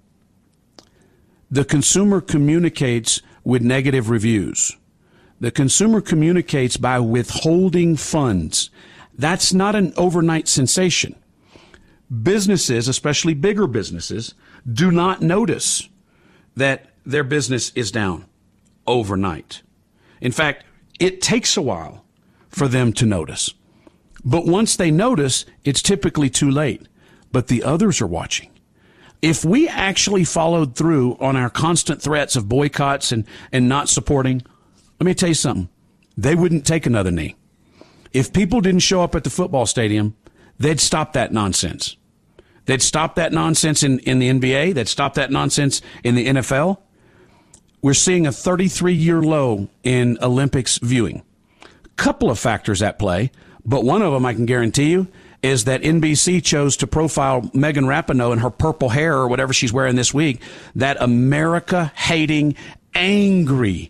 Speaker 4: The consumer communicates with negative reviews. The consumer communicates by withholding funds. That's not an overnight sensation. Businesses, especially bigger businesses, do not notice that their business is down overnight. In fact, it takes a while for them to notice. But once they notice, it's typically too late. But the others are watching. If we actually followed through on our constant threats of boycotts and, and not supporting, let me tell you something. They wouldn't take another knee. If people didn't show up at the football stadium, they'd stop that nonsense. They'd stop that nonsense in, in the N B A. They'd stop that nonsense in the N F L. We're seeing a thirty-three year low in Olympics viewing. Couple of factors at play, but one of them I can guarantee you is that N B C chose to profile Megan Rapinoe and her purple hair or whatever she's wearing this week, that America-hating, angry,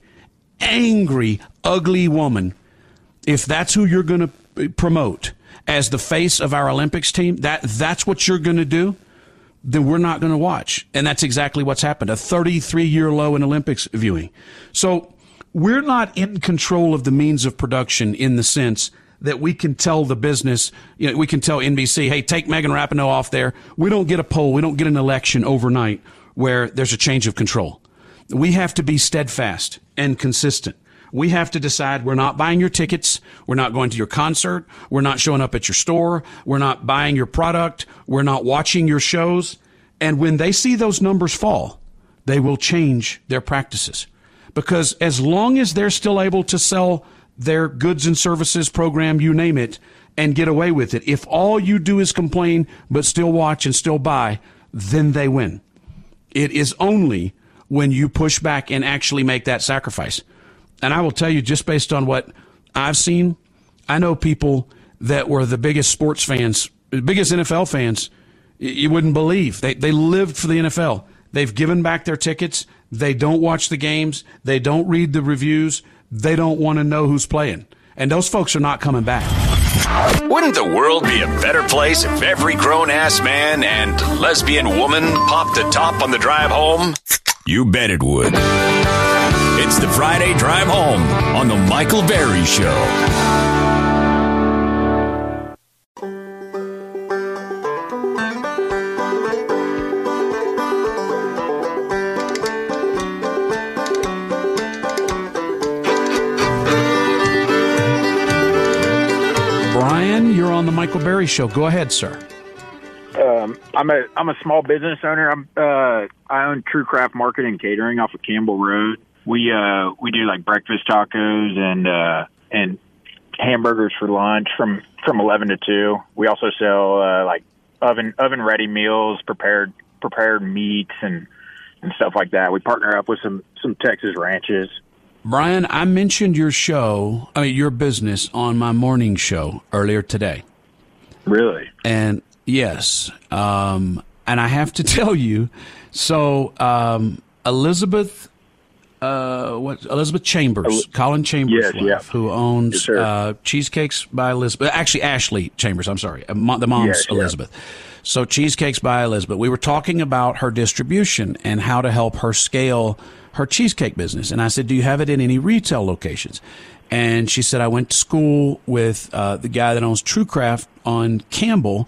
Speaker 4: angry, ugly woman. If that's who you're going to promote as the face of our Olympics team, that that's what you're going to do, then we're not going to watch. And that's exactly what's happened, a thirty-three year low in Olympics viewing. So we're not in control of the means of production in the sense that we can tell the business, you know, we can tell N B C, hey, take Megan Rapinoe off there. We don't get a poll. We don't get an election overnight where there's a change of control. We have to be steadfast and consistent. We have to decide we're not buying your tickets. We're not going to your concert. We're not showing up at your store. We're not buying your product. We're not watching your shows. And when they see those numbers fall, they will change their practices. Because as long as they're still able to sell their goods and services program, you name it, and get away with it, if all you do is complain but still watch and still buy, then they win. It is only when you push back and actually make that sacrifice. And I will tell you, just based on what I've seen, I know people that were the biggest sports fans, the biggest N F L fans, you wouldn't believe. They they lived for the N F L. They've given back their tickets. They don't watch the games. They don't read the reviews. They don't want to know who's playing. And those folks are not coming back.
Speaker 1: Wouldn't the world be a better place if every grown-ass man and lesbian woman popped the top on the drive home? You bet it would. It's the Friday Drive Home on the Michael Berry Show.
Speaker 4: Brian, you're on the Michael Berry Show. Go ahead, sir.
Speaker 7: Um, I'm a I'm a small business owner. I'm uh, I own True Craft Market and Catering off of Campbell Road. We uh, we do like breakfast tacos and uh, and hamburgers for lunch from, from eleven to two. We also sell uh, like oven oven ready meals, prepared prepared meats and and stuff like that. We partner up with some some Texas ranches.
Speaker 4: Brian, I mentioned your show, I mean your business on my morning show earlier today.
Speaker 7: Really?
Speaker 4: And yes, um, and I have to tell you, so um, Elizabeth, uh, what Elizabeth Chambers, Colin Chambers'
Speaker 7: yes,
Speaker 4: wife,
Speaker 7: yeah.
Speaker 4: who owns
Speaker 7: yes,
Speaker 4: uh, Cheesecakes by Elizabeth. Actually, Ashley Chambers. I'm sorry, uh, mo- the mom's
Speaker 7: yes,
Speaker 4: Elizabeth. Yeah. So Cheesecakes by Elizabeth. We were talking about her distribution and how to help her scale her cheesecake business. And I said, do you have it in any retail locations? And she said, I went to school with uh, the guy that owns True Craft on Campbell,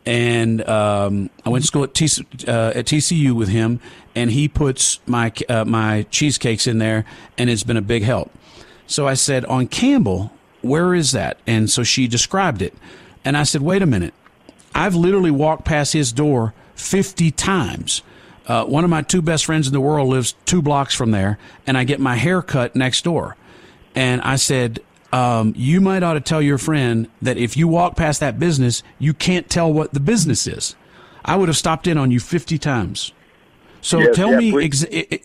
Speaker 4: and um, I went to school at, T- uh, at T C U with him, and he puts my uh, my cheesecakes in there, and it's been a big help. So I said, on Campbell, where is that? And so she described it. And I said, wait a minute. I've literally walked past his door fifty times. Uh, one of my two best friends in the world lives two blocks from there, and I get my hair cut next door. And I said, um, you might ought to tell your friend that if you walk past that business, you can't tell what the business is. I would have stopped in on you fifty times. So
Speaker 7: yes,
Speaker 4: tell
Speaker 7: yes,
Speaker 4: me,
Speaker 7: we-
Speaker 4: ex- it,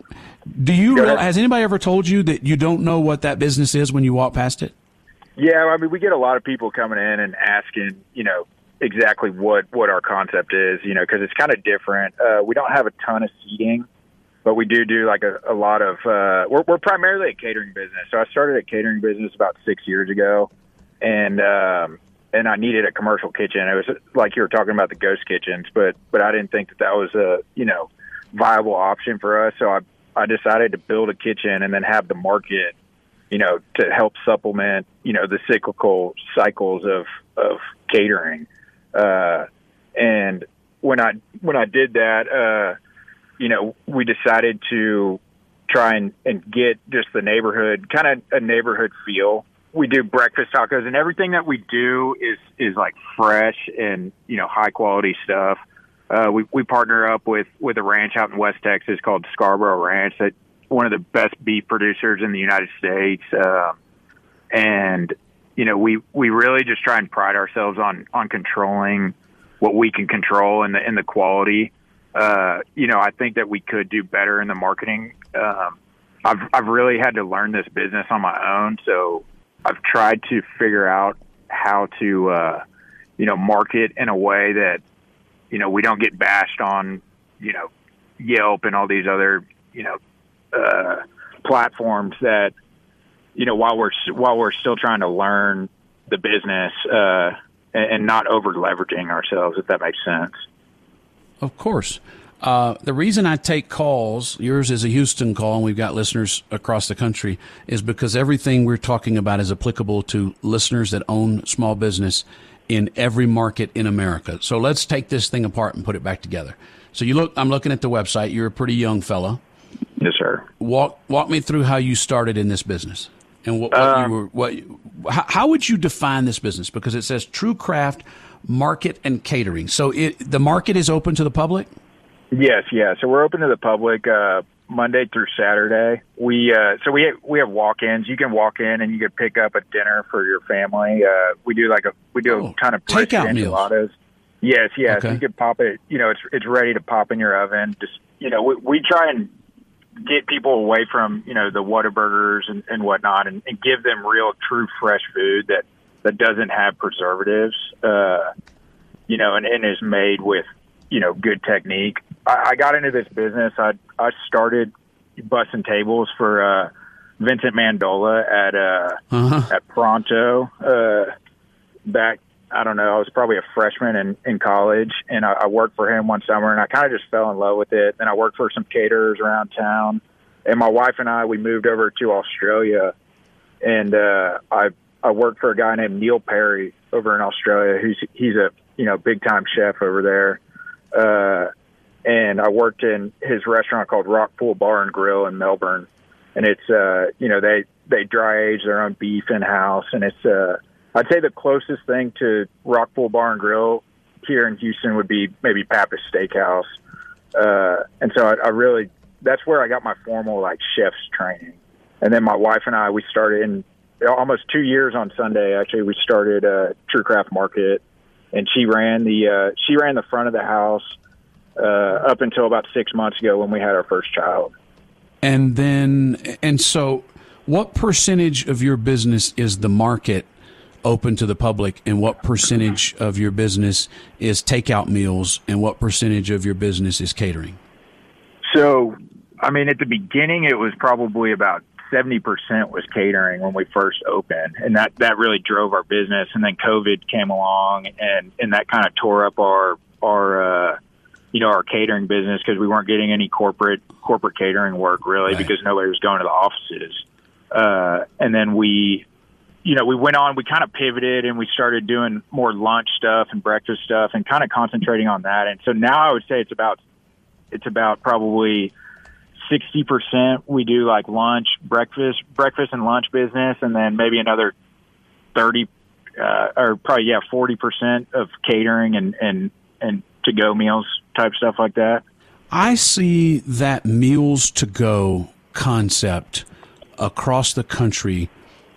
Speaker 4: do you real, has anybody ever told you that you don't know what that business is when you walk past it?
Speaker 7: Yeah, I mean, we get a lot of people coming in and asking, you know, exactly what, what our concept is, you know, because it's kind of different. Uh, we don't have a ton of seating, but we do do like a, a lot of, uh, we're, we're primarily a catering business. So I started a catering business about six years ago, and um, and I needed a commercial kitchen. It was like you were talking about the ghost kitchens, but but I didn't think that that was a, you know, viable option for us. So I, I decided to build a kitchen and then have the market, you know, to help supplement, you know, the cyclical cycles of, of catering. Uh, and when I, when I did that, uh, you know, we decided to try and, and get just the neighborhood, kind of a neighborhood feel. We do breakfast tacos, and everything that we do is, is like fresh and, you know, high quality stuff. Uh, we, we partner up with, with a ranch out in West Texas called Scarborough Ranch, that one of the best beef producers in the United States. Um, and, you know, we, we really just try and pride ourselves on, on controlling what we can control and the, and the quality. Uh, you know, I think that we could do better in the marketing. Um, I've, I've really had to learn this business on my own. So I've tried to figure out how to, uh, you know, market in a way that, you know, we don't get bashed on, you know, Yelp and all these other, you know, uh, platforms that, you know, while we're while we're still trying to learn the business, uh, and, and not over leveraging ourselves, if that makes sense.
Speaker 4: Of course. Uh, the reason I take calls, yours is a Houston call, and we've got listeners across the country, is because everything we're talking about is applicable to listeners that own small business in every market in America. So let's take this thing apart and put it back together. So you look, I'm looking at the website. You're a pretty young fella.
Speaker 7: Yes, sir.
Speaker 4: Walk walk me through how you started in this business, and what, what
Speaker 7: Um,
Speaker 4: you were. What how, how would you define this business? Because it says True Craft Market and Catering. So it, the market is open to the public.
Speaker 7: Yes, yeah. So we're open to the public uh, Monday through Saturday. We uh, so we have, we have walk-ins. You can walk in and you can pick up a dinner for your family. Uh, we do like a we do
Speaker 4: Oh,
Speaker 7: a ton of brisket
Speaker 4: takeout meals.
Speaker 7: enchiladas. Yes, yes.
Speaker 4: Okay.
Speaker 7: You can pop it. You know, it's it's ready to pop in your oven. Just you know, we, we try and get people away from you know the Whataburgers and, and whatnot, and, and give them real, true, fresh food that that doesn't have preservatives. Uh, you know, and, and is made with you know good technique. I, I got into this business. I I started bussing tables for uh, Vincent Mandola at uh,
Speaker 4: Uh-huh.
Speaker 7: at Pronto uh, back. I don't know. I was probably a freshman in, in college, and I, I worked for him one summer, and I kind of just fell in love with it. Then I worked for some caterers around town, And my wife and I, we moved over to Australia, and uh, I I worked for a guy named Neil Perry over in Australia. Who's he's a you know big time chef over there, uh, and I worked in his restaurant called Rockpool Bar and Grill in Melbourne, and it's uh, you know they they dry age their own beef in house, and it's uh, I'd say the closest thing to Rockpool Bar and Grill here in Houston would be maybe Pappas Steakhouse, uh, and so I, I really that's where I got my formal like chef's training. And then my wife and I, we started in almost two years on Sunday. Actually, we started uh, True Craft Market, and she ran the uh, she ran the front of the house uh, up until about six months ago when we had our first child.
Speaker 4: And then, and so, what percentage of your business is the market open to the public, and what percentage of your business is takeout meals, and what percentage of your business is catering?
Speaker 7: So, I mean, at the beginning, it was probably about seventy percent was catering when we first opened, and that, that really drove our business. And then COVID came along, and, and that kind of tore up our, our, uh, you know, our catering business, because we weren't getting any corporate, corporate catering work really, right, because nobody was going to the offices. Uh, and then we, you know, we went on, we kind of pivoted, and we started doing more lunch stuff and breakfast stuff and kind of concentrating on that. And so now I would say it's about, it's about probably sixty percent we do like lunch, breakfast, breakfast and lunch business, and then maybe another thirty, uh, or probably, yeah, forty percent of catering and, and, and to-go meals type stuff like that.
Speaker 4: I see that meals to go concept across the country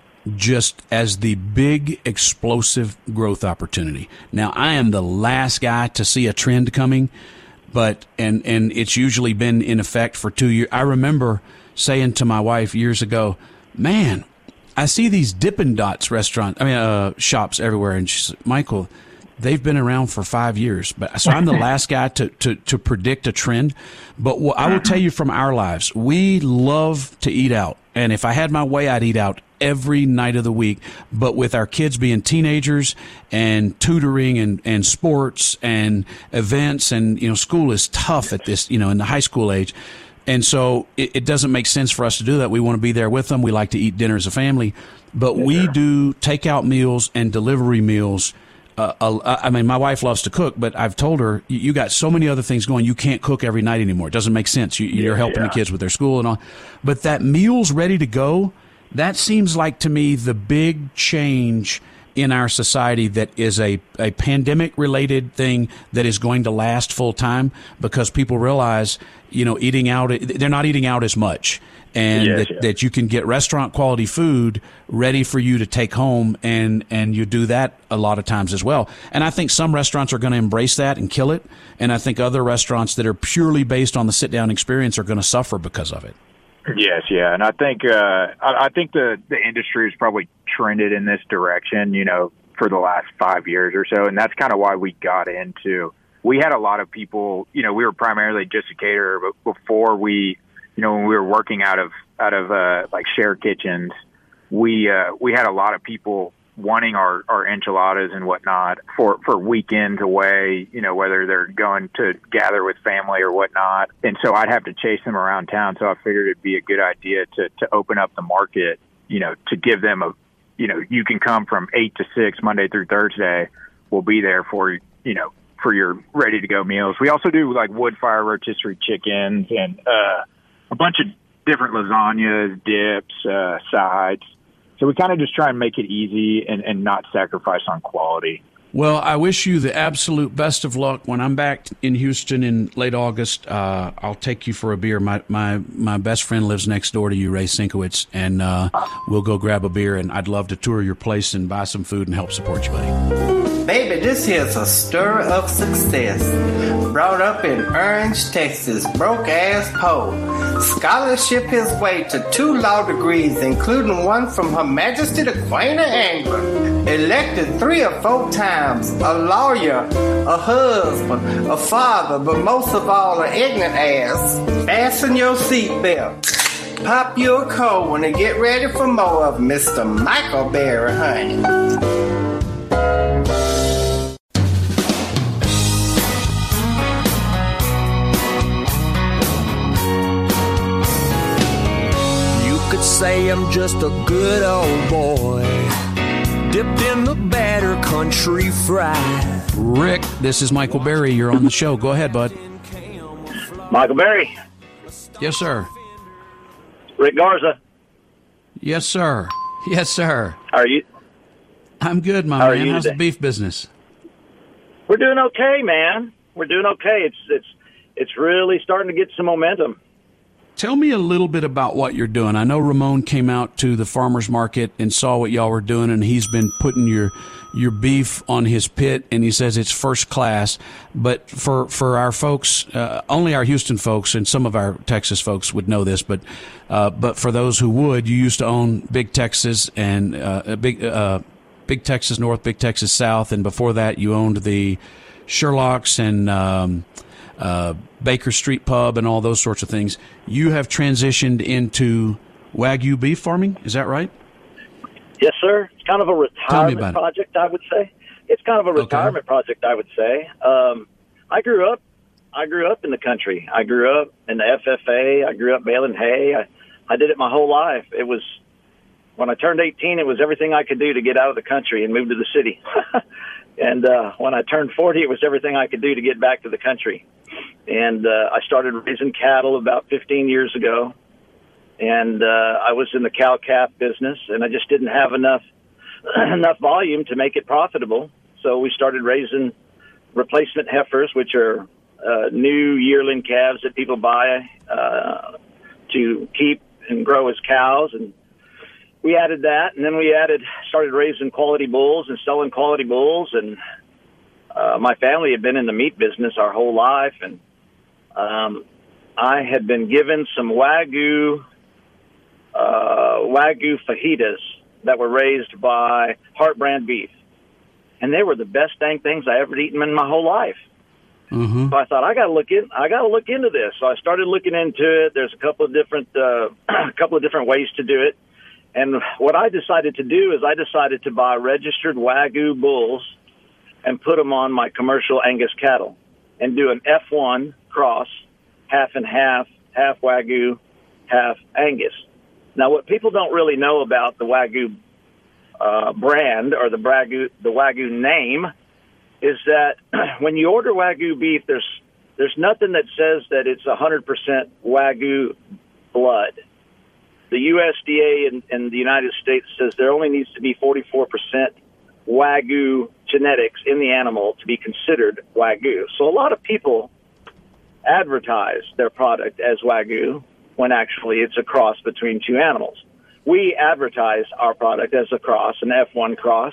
Speaker 4: just as the big explosive growth opportunity. Now, I am the last guy to see a trend coming, but and and it's usually been in effect for two years. I remember saying to my wife years ago, man, I see these Dippin' Dots restaurants, I mean, uh, shops everywhere. And she said, Michael, they've been around for five years. But so I'm the last guy to, to, to predict a trend. But what I will tell you from our lives, we love to eat out. And if I had my way, I'd eat out every night of the week. But with our kids being teenagers and tutoring and, and sports and events, and, you know, school is tough at this, you know, in the high school age. And so it, it doesn't make sense for us to do that. We want to be there with them. We like to eat dinner as a family. But yeah, we do takeout meals and delivery meals. Uh, uh, I mean, my wife loves to cook, but I've told her, you, you got so many other things going, you can't cook every night anymore. It doesn't make sense. You, you're
Speaker 7: yeah,
Speaker 4: helping
Speaker 7: yeah.
Speaker 4: the kids with their school and all. But that meals ready to go, that seems like to me the big change in our society that is a, a pandemic-related thing that is going to last full time, because people realize, you know, eating out, they're not eating out as much. And
Speaker 7: yes,
Speaker 4: that,
Speaker 7: yeah.
Speaker 4: that you can get restaurant quality food ready for you to take home, and, and you do that a lot of times as well. And I think some restaurants are going to embrace that and kill it. And I think other restaurants that are purely based on the sit-down experience are going to suffer because of it.
Speaker 7: Yes, yeah. And I think uh, I, I think the, the industry has probably trended in this direction, you know, for the last five years or so. And that's kind of why we got into, we had a lot of people, you know, we were primarily just a caterer, but before we, you know, when we were working out of, out of, uh, like shared kitchens, we, uh, we had a lot of people wanting our, our enchiladas and whatnot for, for weekends away, you know, whether they're going to gather with family or whatnot. And so I'd have to chase them around town. So I figured it'd be a good idea to, to open up the market, you know, to give them a, you know, you can come from eight to six, Monday through Thursday. We'll be there for, you know, for your ready to go meals. We also do like wood fire rotisserie chickens and, uh, a bunch of different lasagnas, dips, uh, sides. So we kind of just try and make it easy and, and not sacrifice on quality.
Speaker 4: Well, I wish you the absolute best of luck. When I'm back in Houston in late August, uh, I'll take you for a beer. My, my, my best friend lives next door to you, Ray Sinkowitz, and uh, we'll go grab a beer, and I'd love to tour your place and buy some food and help support you, buddy.
Speaker 6: Baby, this here's a story of success. Brought up in Orange, Texas, broke-ass poor. Scholarship his way to two law degrees, including one from Her Majesty the Queen of England. Elected three or four times, a lawyer, a husband, a father, but most of all, an ignorant ass. Fasten your seatbelt. Pop you a cold one and get ready for more of Mister Michael Berry, honey.
Speaker 9: I'm just a good old boy, dipped in the batter country fried.
Speaker 4: Rick, this is Michael Berry. You're on the show. Go ahead, bud.
Speaker 10: Michael Berry.
Speaker 4: Yes, sir.
Speaker 10: Rick Garza.
Speaker 4: Yes, sir. Yes, sir.
Speaker 10: How are you?
Speaker 4: I'm good, my
Speaker 10: How are
Speaker 4: man.
Speaker 10: you
Speaker 4: How's
Speaker 10: today?
Speaker 4: the beef business?
Speaker 10: We're doing okay, man. We're doing okay. It's it's it's really starting to get some momentum.
Speaker 4: Tell me a little bit about what you're doing. I know Ramon came out to the farmer's market and saw what y'all were doing, and he's been putting your your beef on his pit, and he says it's first class. But for, for our folks, uh, only our Houston folks and some of our Texas folks would know this, but uh, but for those who would, you used to own Big Texas and uh, Big uh, Big Texas North, Big Texas South, and before that you owned the Sherlock's and um, uh, Baker Street Pub and all those sorts of things. You have transitioned into Wagyu beef farming, is that right?
Speaker 10: Yes, sir. It's kind of a retirement
Speaker 4: about it.
Speaker 10: project, I would say. It's kind of a retirement project, I would say. Um, I grew up. I grew up in the country. I grew up in the F F A. I grew up baling hay. I, I did it my whole life. It was when I turned eighteen. It was everything I could do to get out of the country and move to the city. And uh, when I turned forty, it was everything I could do to get back to the country. And uh, I started raising cattle about fifteen years ago. And uh, I was in the cow-calf business, and I just didn't have enough enough volume to make it profitable. So we started raising replacement heifers, which are uh, new yearling calves that people buy uh, to keep and grow as cows. And we added that, and then we added, started raising quality bulls and selling quality bulls. And uh, my family had been in the meat business our whole life, and um, I had been given some Wagyu uh, Wagyu fajitas that were raised by Heart Brand Beef, and they were the best dang things I ever eaten in my whole life.
Speaker 4: Mm-hmm.
Speaker 10: So I thought I got to look in. I got to look into this. So I started looking into it. There's a couple of different, uh, a couple of different ways to do it. And what I decided to do is I decided to buy registered Wagyu bulls and put them on my commercial Angus cattle and do an F one cross, half and half, half Wagyu, half Angus. Now, what people don't really know about the Wagyu uh, brand or the Wagyu, the Wagyu name is that when you order Wagyu beef, there's there's nothing that says that it's one hundred percent Wagyu blood. The U S D A in, in the United States says there only needs to be forty-four percent Wagyu genetics in the animal to be considered Wagyu. So a lot of people advertise their product as Wagyu when actually it's a cross between two animals. We advertise our product as a cross, an F one cross.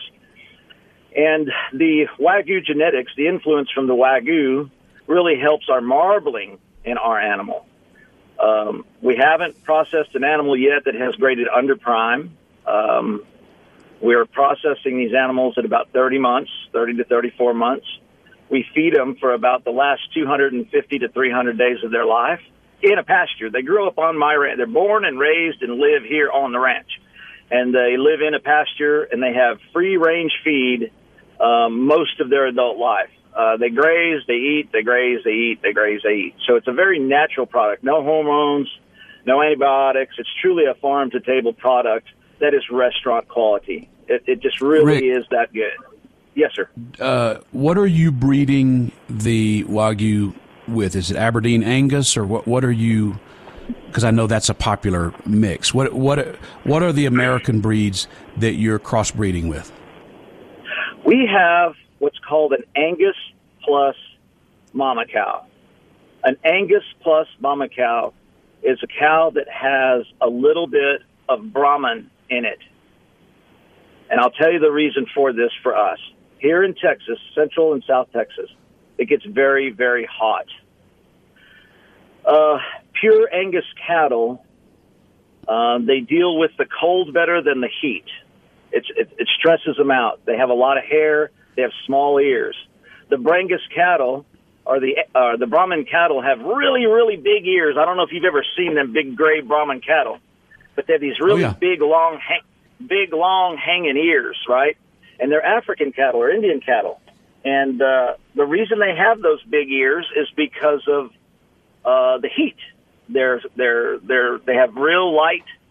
Speaker 10: And the Wagyu genetics, the influence from the Wagyu, really helps our marbling in our animal. Um, we haven't processed an animal yet that has graded under prime. Um, we're processing these animals at about thirty months, thirty to thirty-four months. We feed them for about the last two hundred fifty to three hundred days of their life in a pasture. They grew up on my ranch. They're born and raised and live here on the ranch. And they live in a pasture, and they have free-range feed um, most of their adult life. Uh, they graze, they eat, they graze, they eat, they graze, they eat. So it's a very natural product. No hormones, no antibiotics. It's truly a farm-to-table product that is restaurant quality. It, it just really
Speaker 4: Rick,
Speaker 10: is that good. Yes, sir.
Speaker 4: Uh, what are you breeding the Wagyu with? Is it Aberdeen Angus, or what? What are you? Because I know that's a popular mix. What what what are the American breeds that you're crossbreeding with?
Speaker 10: We have what's called an Angus plus mama cow. An Angus plus mama cow is a cow that has a little bit of Brahman in it. And I'll tell you the reason for this for us. Here in Texas, Central and South Texas, it gets very, very hot. Uh, pure Angus cattle, um, they deal with the cold better than the heat. It's, it, it stresses them out. They have a lot of hair. They have small ears. The Brangus cattle, or the uh, the Brahman cattle, have really, really big ears. I don't know if you've ever seen them big gray Brahman cattle, but they have these really oh, yeah. big, long, hang, big, long hanging ears, right? And they're African cattle or Indian cattle. And uh, the reason they have those big ears is because of uh, the heat. They're they're they're they have real light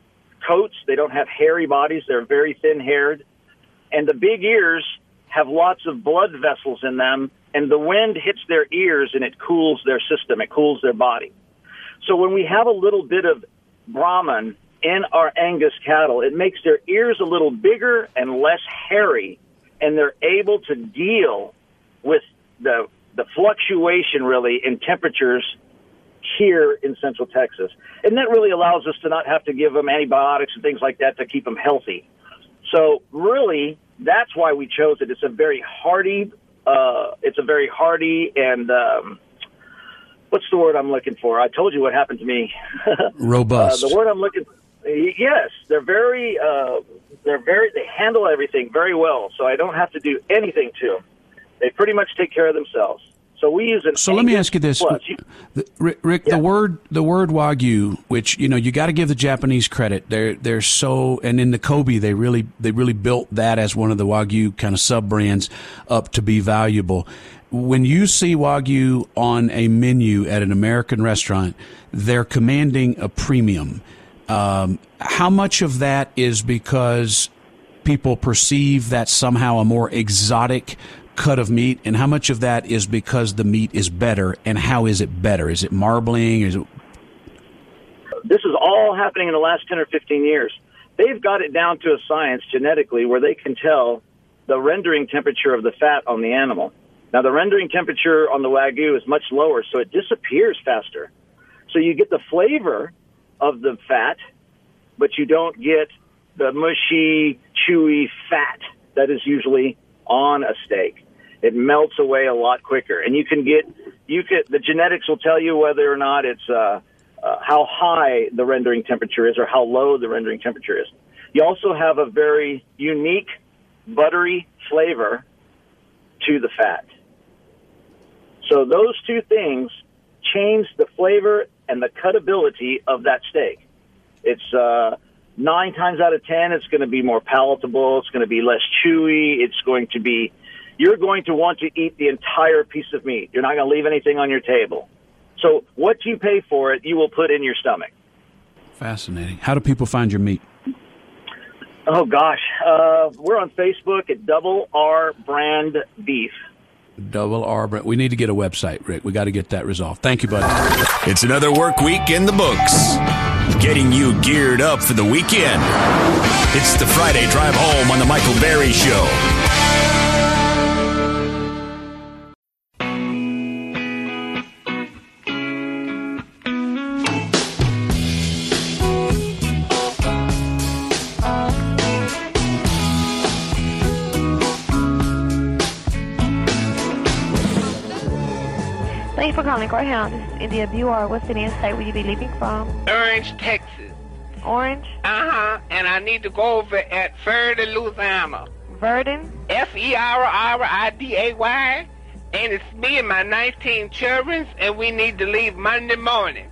Speaker 10: coats. They don't have hairy bodies. They're very thin-haired. And the big ears have lots of blood vessels in them, and the wind hits their ears and it cools their system. It cools their body. So when we have a little bit of Brahman in our Angus cattle, it makes their ears a little bigger and less hairy, and they're able to deal with the the fluctuation, really, in temperatures here in Central Texas. And that really allows us to not have to give them antibiotics and things like that to keep them healthy. So really, that's why we chose it. It's a very hardy, uh, it's a very hardy and, um, what's the word I'm looking for? I told you what happened to me.
Speaker 4: Robust.
Speaker 10: Uh, the word I'm looking for. Yes, they're very, uh, they're very, they handle everything very well. So I don't have to do anything to them. They pretty much take care of themselves. So we use an.
Speaker 4: So let me ask you this, the, Rick. Rick yeah. The word, the word Wagyu, which you know, you got to give the Japanese credit. They're they're so, and in the Kobe, they really they really built that as one of the Wagyu kind of sub brands up to be valuable. When you see Wagyu on a menu at an American restaurant, they're commanding a premium. Um, how much of that is because people perceive that somehow a more exotic cut of meat, and how much of that is because the meat is better, and how is it better? Is it marbling? Is it...
Speaker 10: This is all happening in the last ten or fifteen years. They've got it down to a science genetically where they can tell the rendering temperature of the fat on the animal. Now, the rendering temperature on the Wagyu is much lower, so it disappears faster. So you get the flavor of the fat, but you don't get the mushy, chewy fat that is usually on a steak. It melts away a lot quicker, and you can get you could the genetics will tell you whether or not it's uh, uh, how high the rendering temperature is or how low the rendering temperature is. You also have a very unique buttery flavor to the fat. So those two things change the flavor and the cutability of that steak. It's uh, nine times out of ten, it's going to be more palatable. It's going to be less chewy. It's going to be, you're going to want to eat the entire piece of meat. You're not going to leave anything on your table. So what you pay for it, you will put in your stomach.
Speaker 4: Fascinating. How do people find your meat?
Speaker 10: Oh, gosh. Uh, we're on Facebook at Double R Brand Beef.
Speaker 4: Double R Brand. We need to get a website, Rick. We got to get that resolved. Thank you, buddy.
Speaker 1: It's another work week in the books, getting you geared up for the weekend. It's the Friday Drive Home on the Michael Berry Show.
Speaker 11: Thank you for calling Greyhound. This is India B U R. What city and state will you be leaving from?
Speaker 12: Orange, Texas.
Speaker 11: Orange?
Speaker 12: Uh-huh. And I need to go over at Verdon, Louisiana.
Speaker 11: Verdon?
Speaker 12: F E R R I D A Y. And it's me and my nineteen children, and we need to leave Monday morning.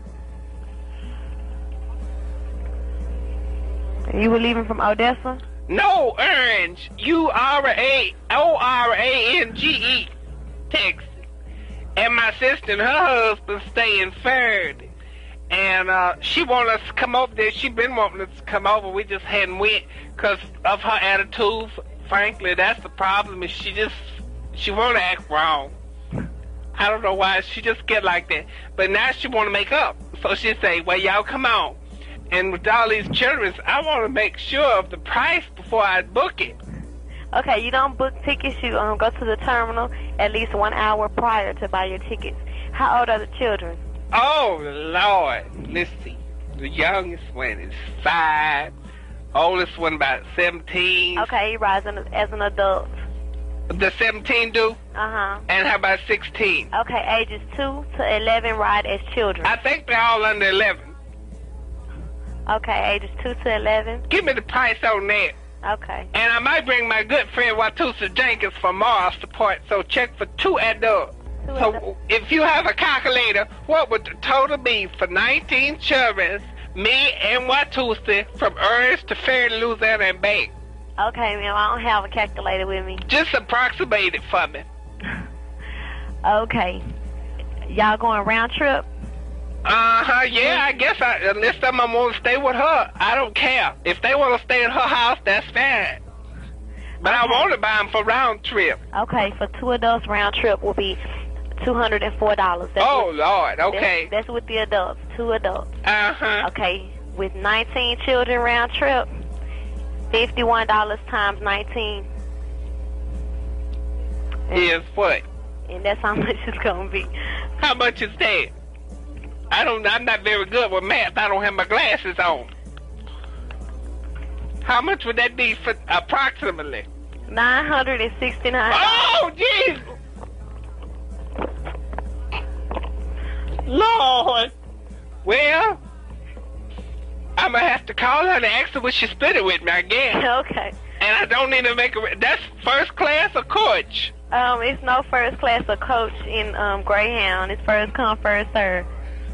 Speaker 11: You were leaving from Odessa?
Speaker 12: No, Orange. U R A O R A N G E, Texas. And my sister and her husband stay in Faraday. And uh, she wanted us to come over there. She been wanting us to come over. We just hadn't went because of her attitude. Frankly, that's the problem. Is she just, she want to act wrong. I don't know why. She just get like that. But now she want to make up. So she say, well, y'all come on. And with all these children, I want to make sure of the price before I book it.
Speaker 11: Okay, you don't book tickets. You um, go to the terminal at least one hour prior to buy your tickets. How old are the children?
Speaker 12: Oh, Lord. Let's see. The youngest one is five. Oldest one about seventeen.
Speaker 11: Okay, you rise as an adult.
Speaker 12: The seventeen do?
Speaker 11: Uh-huh.
Speaker 12: And how about sixteen?
Speaker 11: Okay, ages two to eleven ride as children.
Speaker 12: I think they're all under eleven.
Speaker 11: Okay, ages two to eleven.
Speaker 12: Give me the price on that.
Speaker 11: Okay.
Speaker 12: And I might bring my good friend Watusa Jenkins from Mars support, so check for two adults. Two so adults. If you have a calculator, what would the total be for nineteen children, me and Watusa, from Ernst to Fairly, Louisiana and back?
Speaker 11: Okay, ma'am, I don't have a calculator with me.
Speaker 12: Just approximate it for me.
Speaker 11: Okay. Y'all going round trip?
Speaker 12: Uh-huh, yeah, I guess I, unless someone wants to stay with her, I don't care. If they want to stay at her house, that's fine. But I want to buy them for round trip.
Speaker 11: Okay, for two adults, round trip will be two hundred four dollars.
Speaker 12: Oh, with, Lord, okay.
Speaker 11: That's, that's with the adults, two adults.
Speaker 12: Uh-huh.
Speaker 11: Okay, with nineteen children round trip, fifty-one dollars times nineteen.
Speaker 12: Is what?
Speaker 11: And that's how much it's going to be.
Speaker 12: How much is that? I don't, I'm not very good with math. I don't have my glasses on. How much would that be for approximately?
Speaker 11: nine hundred sixty-nine dollars.
Speaker 12: Oh, jeez! Lord! Well, I'm going to have to call her and ask her what she split it with me, I guess.
Speaker 11: Okay.
Speaker 12: And I don't need to make a... That's first class or coach?
Speaker 11: Um, it's no first class or coach in um Greyhound. It's first come, first serve.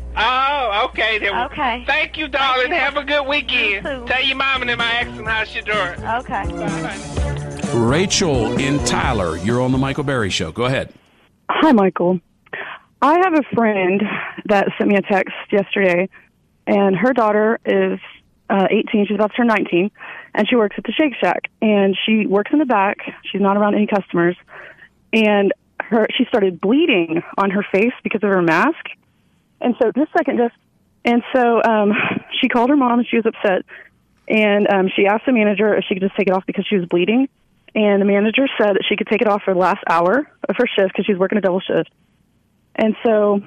Speaker 12: Oh, okay. Then.
Speaker 11: Okay.
Speaker 12: Thank you, darling.
Speaker 11: Thank you.
Speaker 12: Have a good weekend.
Speaker 11: You too.
Speaker 12: Tell your mom and them I asked them how she doing.
Speaker 11: Okay.
Speaker 12: Bye.
Speaker 4: Rachel in Tyler, you're on the Michael Berry Show. Go ahead.
Speaker 13: Hi, Michael. I have a friend that sent me a text yesterday, and her daughter is uh, eighteen. She's about to turn nineteen, and she works at the Shake Shack. And she works in the back. She's not around any customers. And her she started bleeding on her face because of her mask. And so just a second, just and so um, she called her mom, and she was upset. And um, she asked the manager if she could just take it off because she was bleeding. And the manager said that she could take it off for the last hour of her shift because she was working a double shift. And so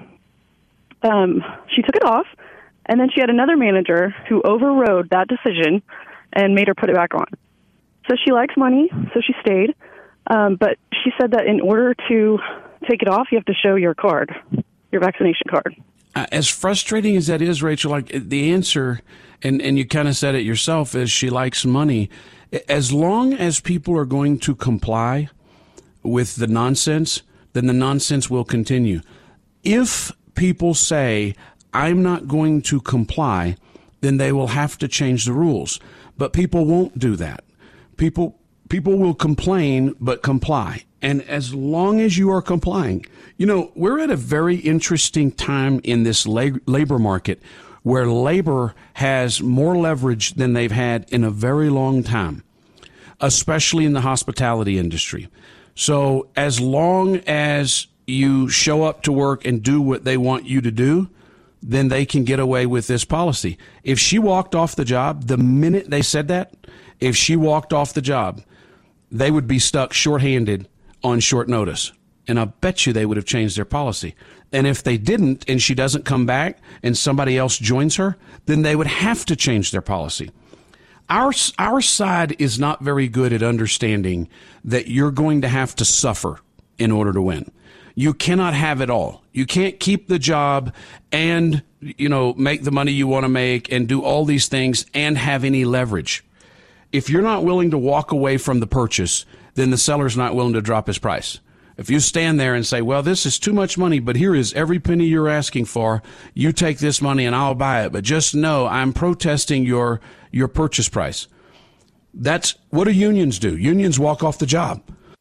Speaker 13: um, she took it off, and then she had another manager who overrode that decision and made her put it back on. So she likes money, so she stayed. Um, but she said that in order to take it off, you have to show your card, your vaccination card.
Speaker 4: Uh, as frustrating as that is, Rachel, like the answer, and, and you kind of said it yourself, is she likes money. As long as people are going to comply with the nonsense, then the nonsense will continue. If people say, I'm not going to comply, then they will have to change the rules. But people won't do that. People people will complain, but comply. And as long as you are complying, you know, we're at a very interesting time in this labor market where labor has more leverage than they've had in a very long time, especially in the hospitality industry. So as long as you show up to work and do what they want you to do, then they can get away with this policy. If she walked off the job, the minute they said that, if she walked off the job, they would be stuck shorthanded on short notice. And I bet you they would have changed their policy. And if they didn't, and she doesn't come back and somebody else joins her, then they would have to change their policy. Our, our side is not very good at understanding that you're going to have to suffer in order to win. You cannot have it all. You can't keep the job and, you know, make the money you want to make and do all these things and have any leverage. If you're not willing to walk away from the purchase, then the seller's not willing to drop his price. If you stand there and say, well, this is too much money, but here is every penny you're asking for, you take this money and I'll buy it. But just know I'm protesting your, your purchase price. That's what do unions do? Unions walk off the job.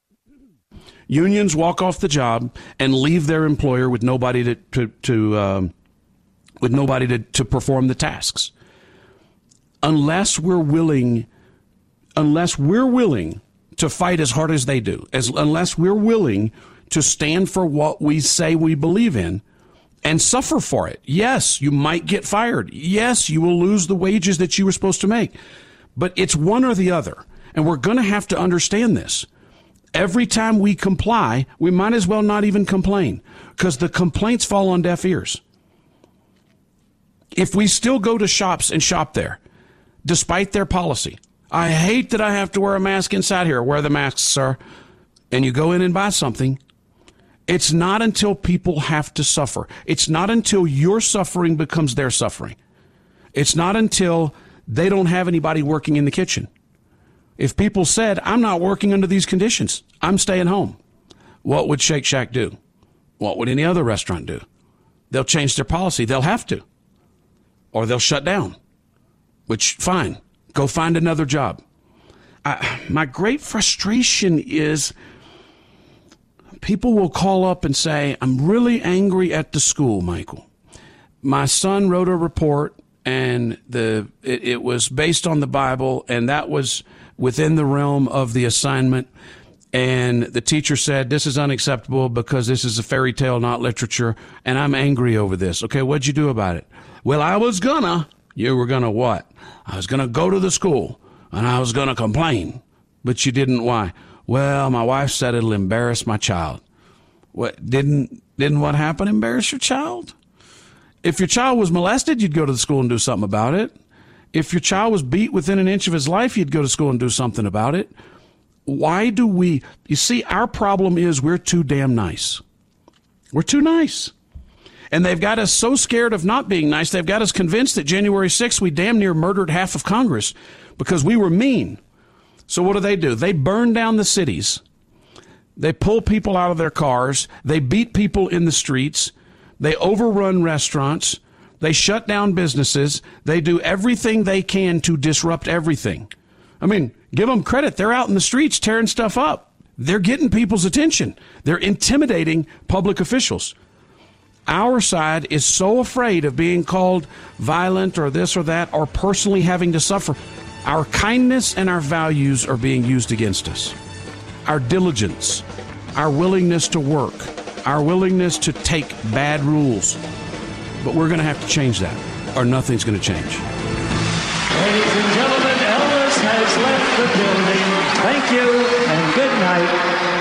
Speaker 4: Unions walk off the job and leave their employer with nobody to, to, to um, with nobody to, to perform the tasks. Unless we're willing, unless we're willing to fight as hard as they do, as unless we're willing to stand for what we say we believe in and suffer for it. Yes, you might get fired. Yes, you will lose the wages that you were supposed to make. But it's one or the other. And we're going to have to understand this. Every time we comply, we might as well not even complain because the complaints fall on deaf ears. If we still go to shops and shop there, despite their policy, I hate that I have to wear a mask inside here. Wear the mask, sir. And you go in and buy something. It's not until people have to suffer. It's not until your suffering becomes their suffering. It's not until they don't have anybody working in the kitchen. If people said, I'm not working under these conditions, I'm staying home, what would Shake Shack do? What would any other restaurant do? They'll change their policy. They'll have to. Or they'll shut down, which, fine. Go find another job. I, my great frustration is people will call up and say, I'm really angry at the school, Michael. my son wrote a report, and the it, it was based on the Bible, and that was within the realm of the assignment. And the teacher said, this is unacceptable because this is a fairy tale, not literature, and I'm angry over this. Okay, what'd you do about it? Well, I was gonna. You were gonna what? I was gonna go to the school, and I was gonna complain. But you didn't. Why? Well, my wife said it'll embarrass my child. What, didn't, didn't what happened embarrass your child? If your child was molested, you'd go to the school and do something about it. If your child was beat within an inch of his life, you'd go to school and do something about it. Why do we, you see, our problem is we're too damn nice. We're too nice. And they've got us so scared of not being nice, they've got us convinced that January sixth, we damn near murdered half of Congress because we were mean. So what do they do? They burn down the cities. They pull people out of their cars. They beat people in the streets. They overrun restaurants. They shut down businesses. They do everything they can to disrupt everything. I mean, give them credit. They're out in the streets tearing stuff up. They're getting people's attention. They're intimidating public officials. Our side is so afraid of being called violent or this or that or personally having to suffer. Our kindness and our values are being used against us. Our diligence, our willingness to work, our willingness to take bad rules. But we're going to have to change that, or nothing's going to change.
Speaker 14: Ladies and gentlemen, Elvis has left the building. Thank you and good night.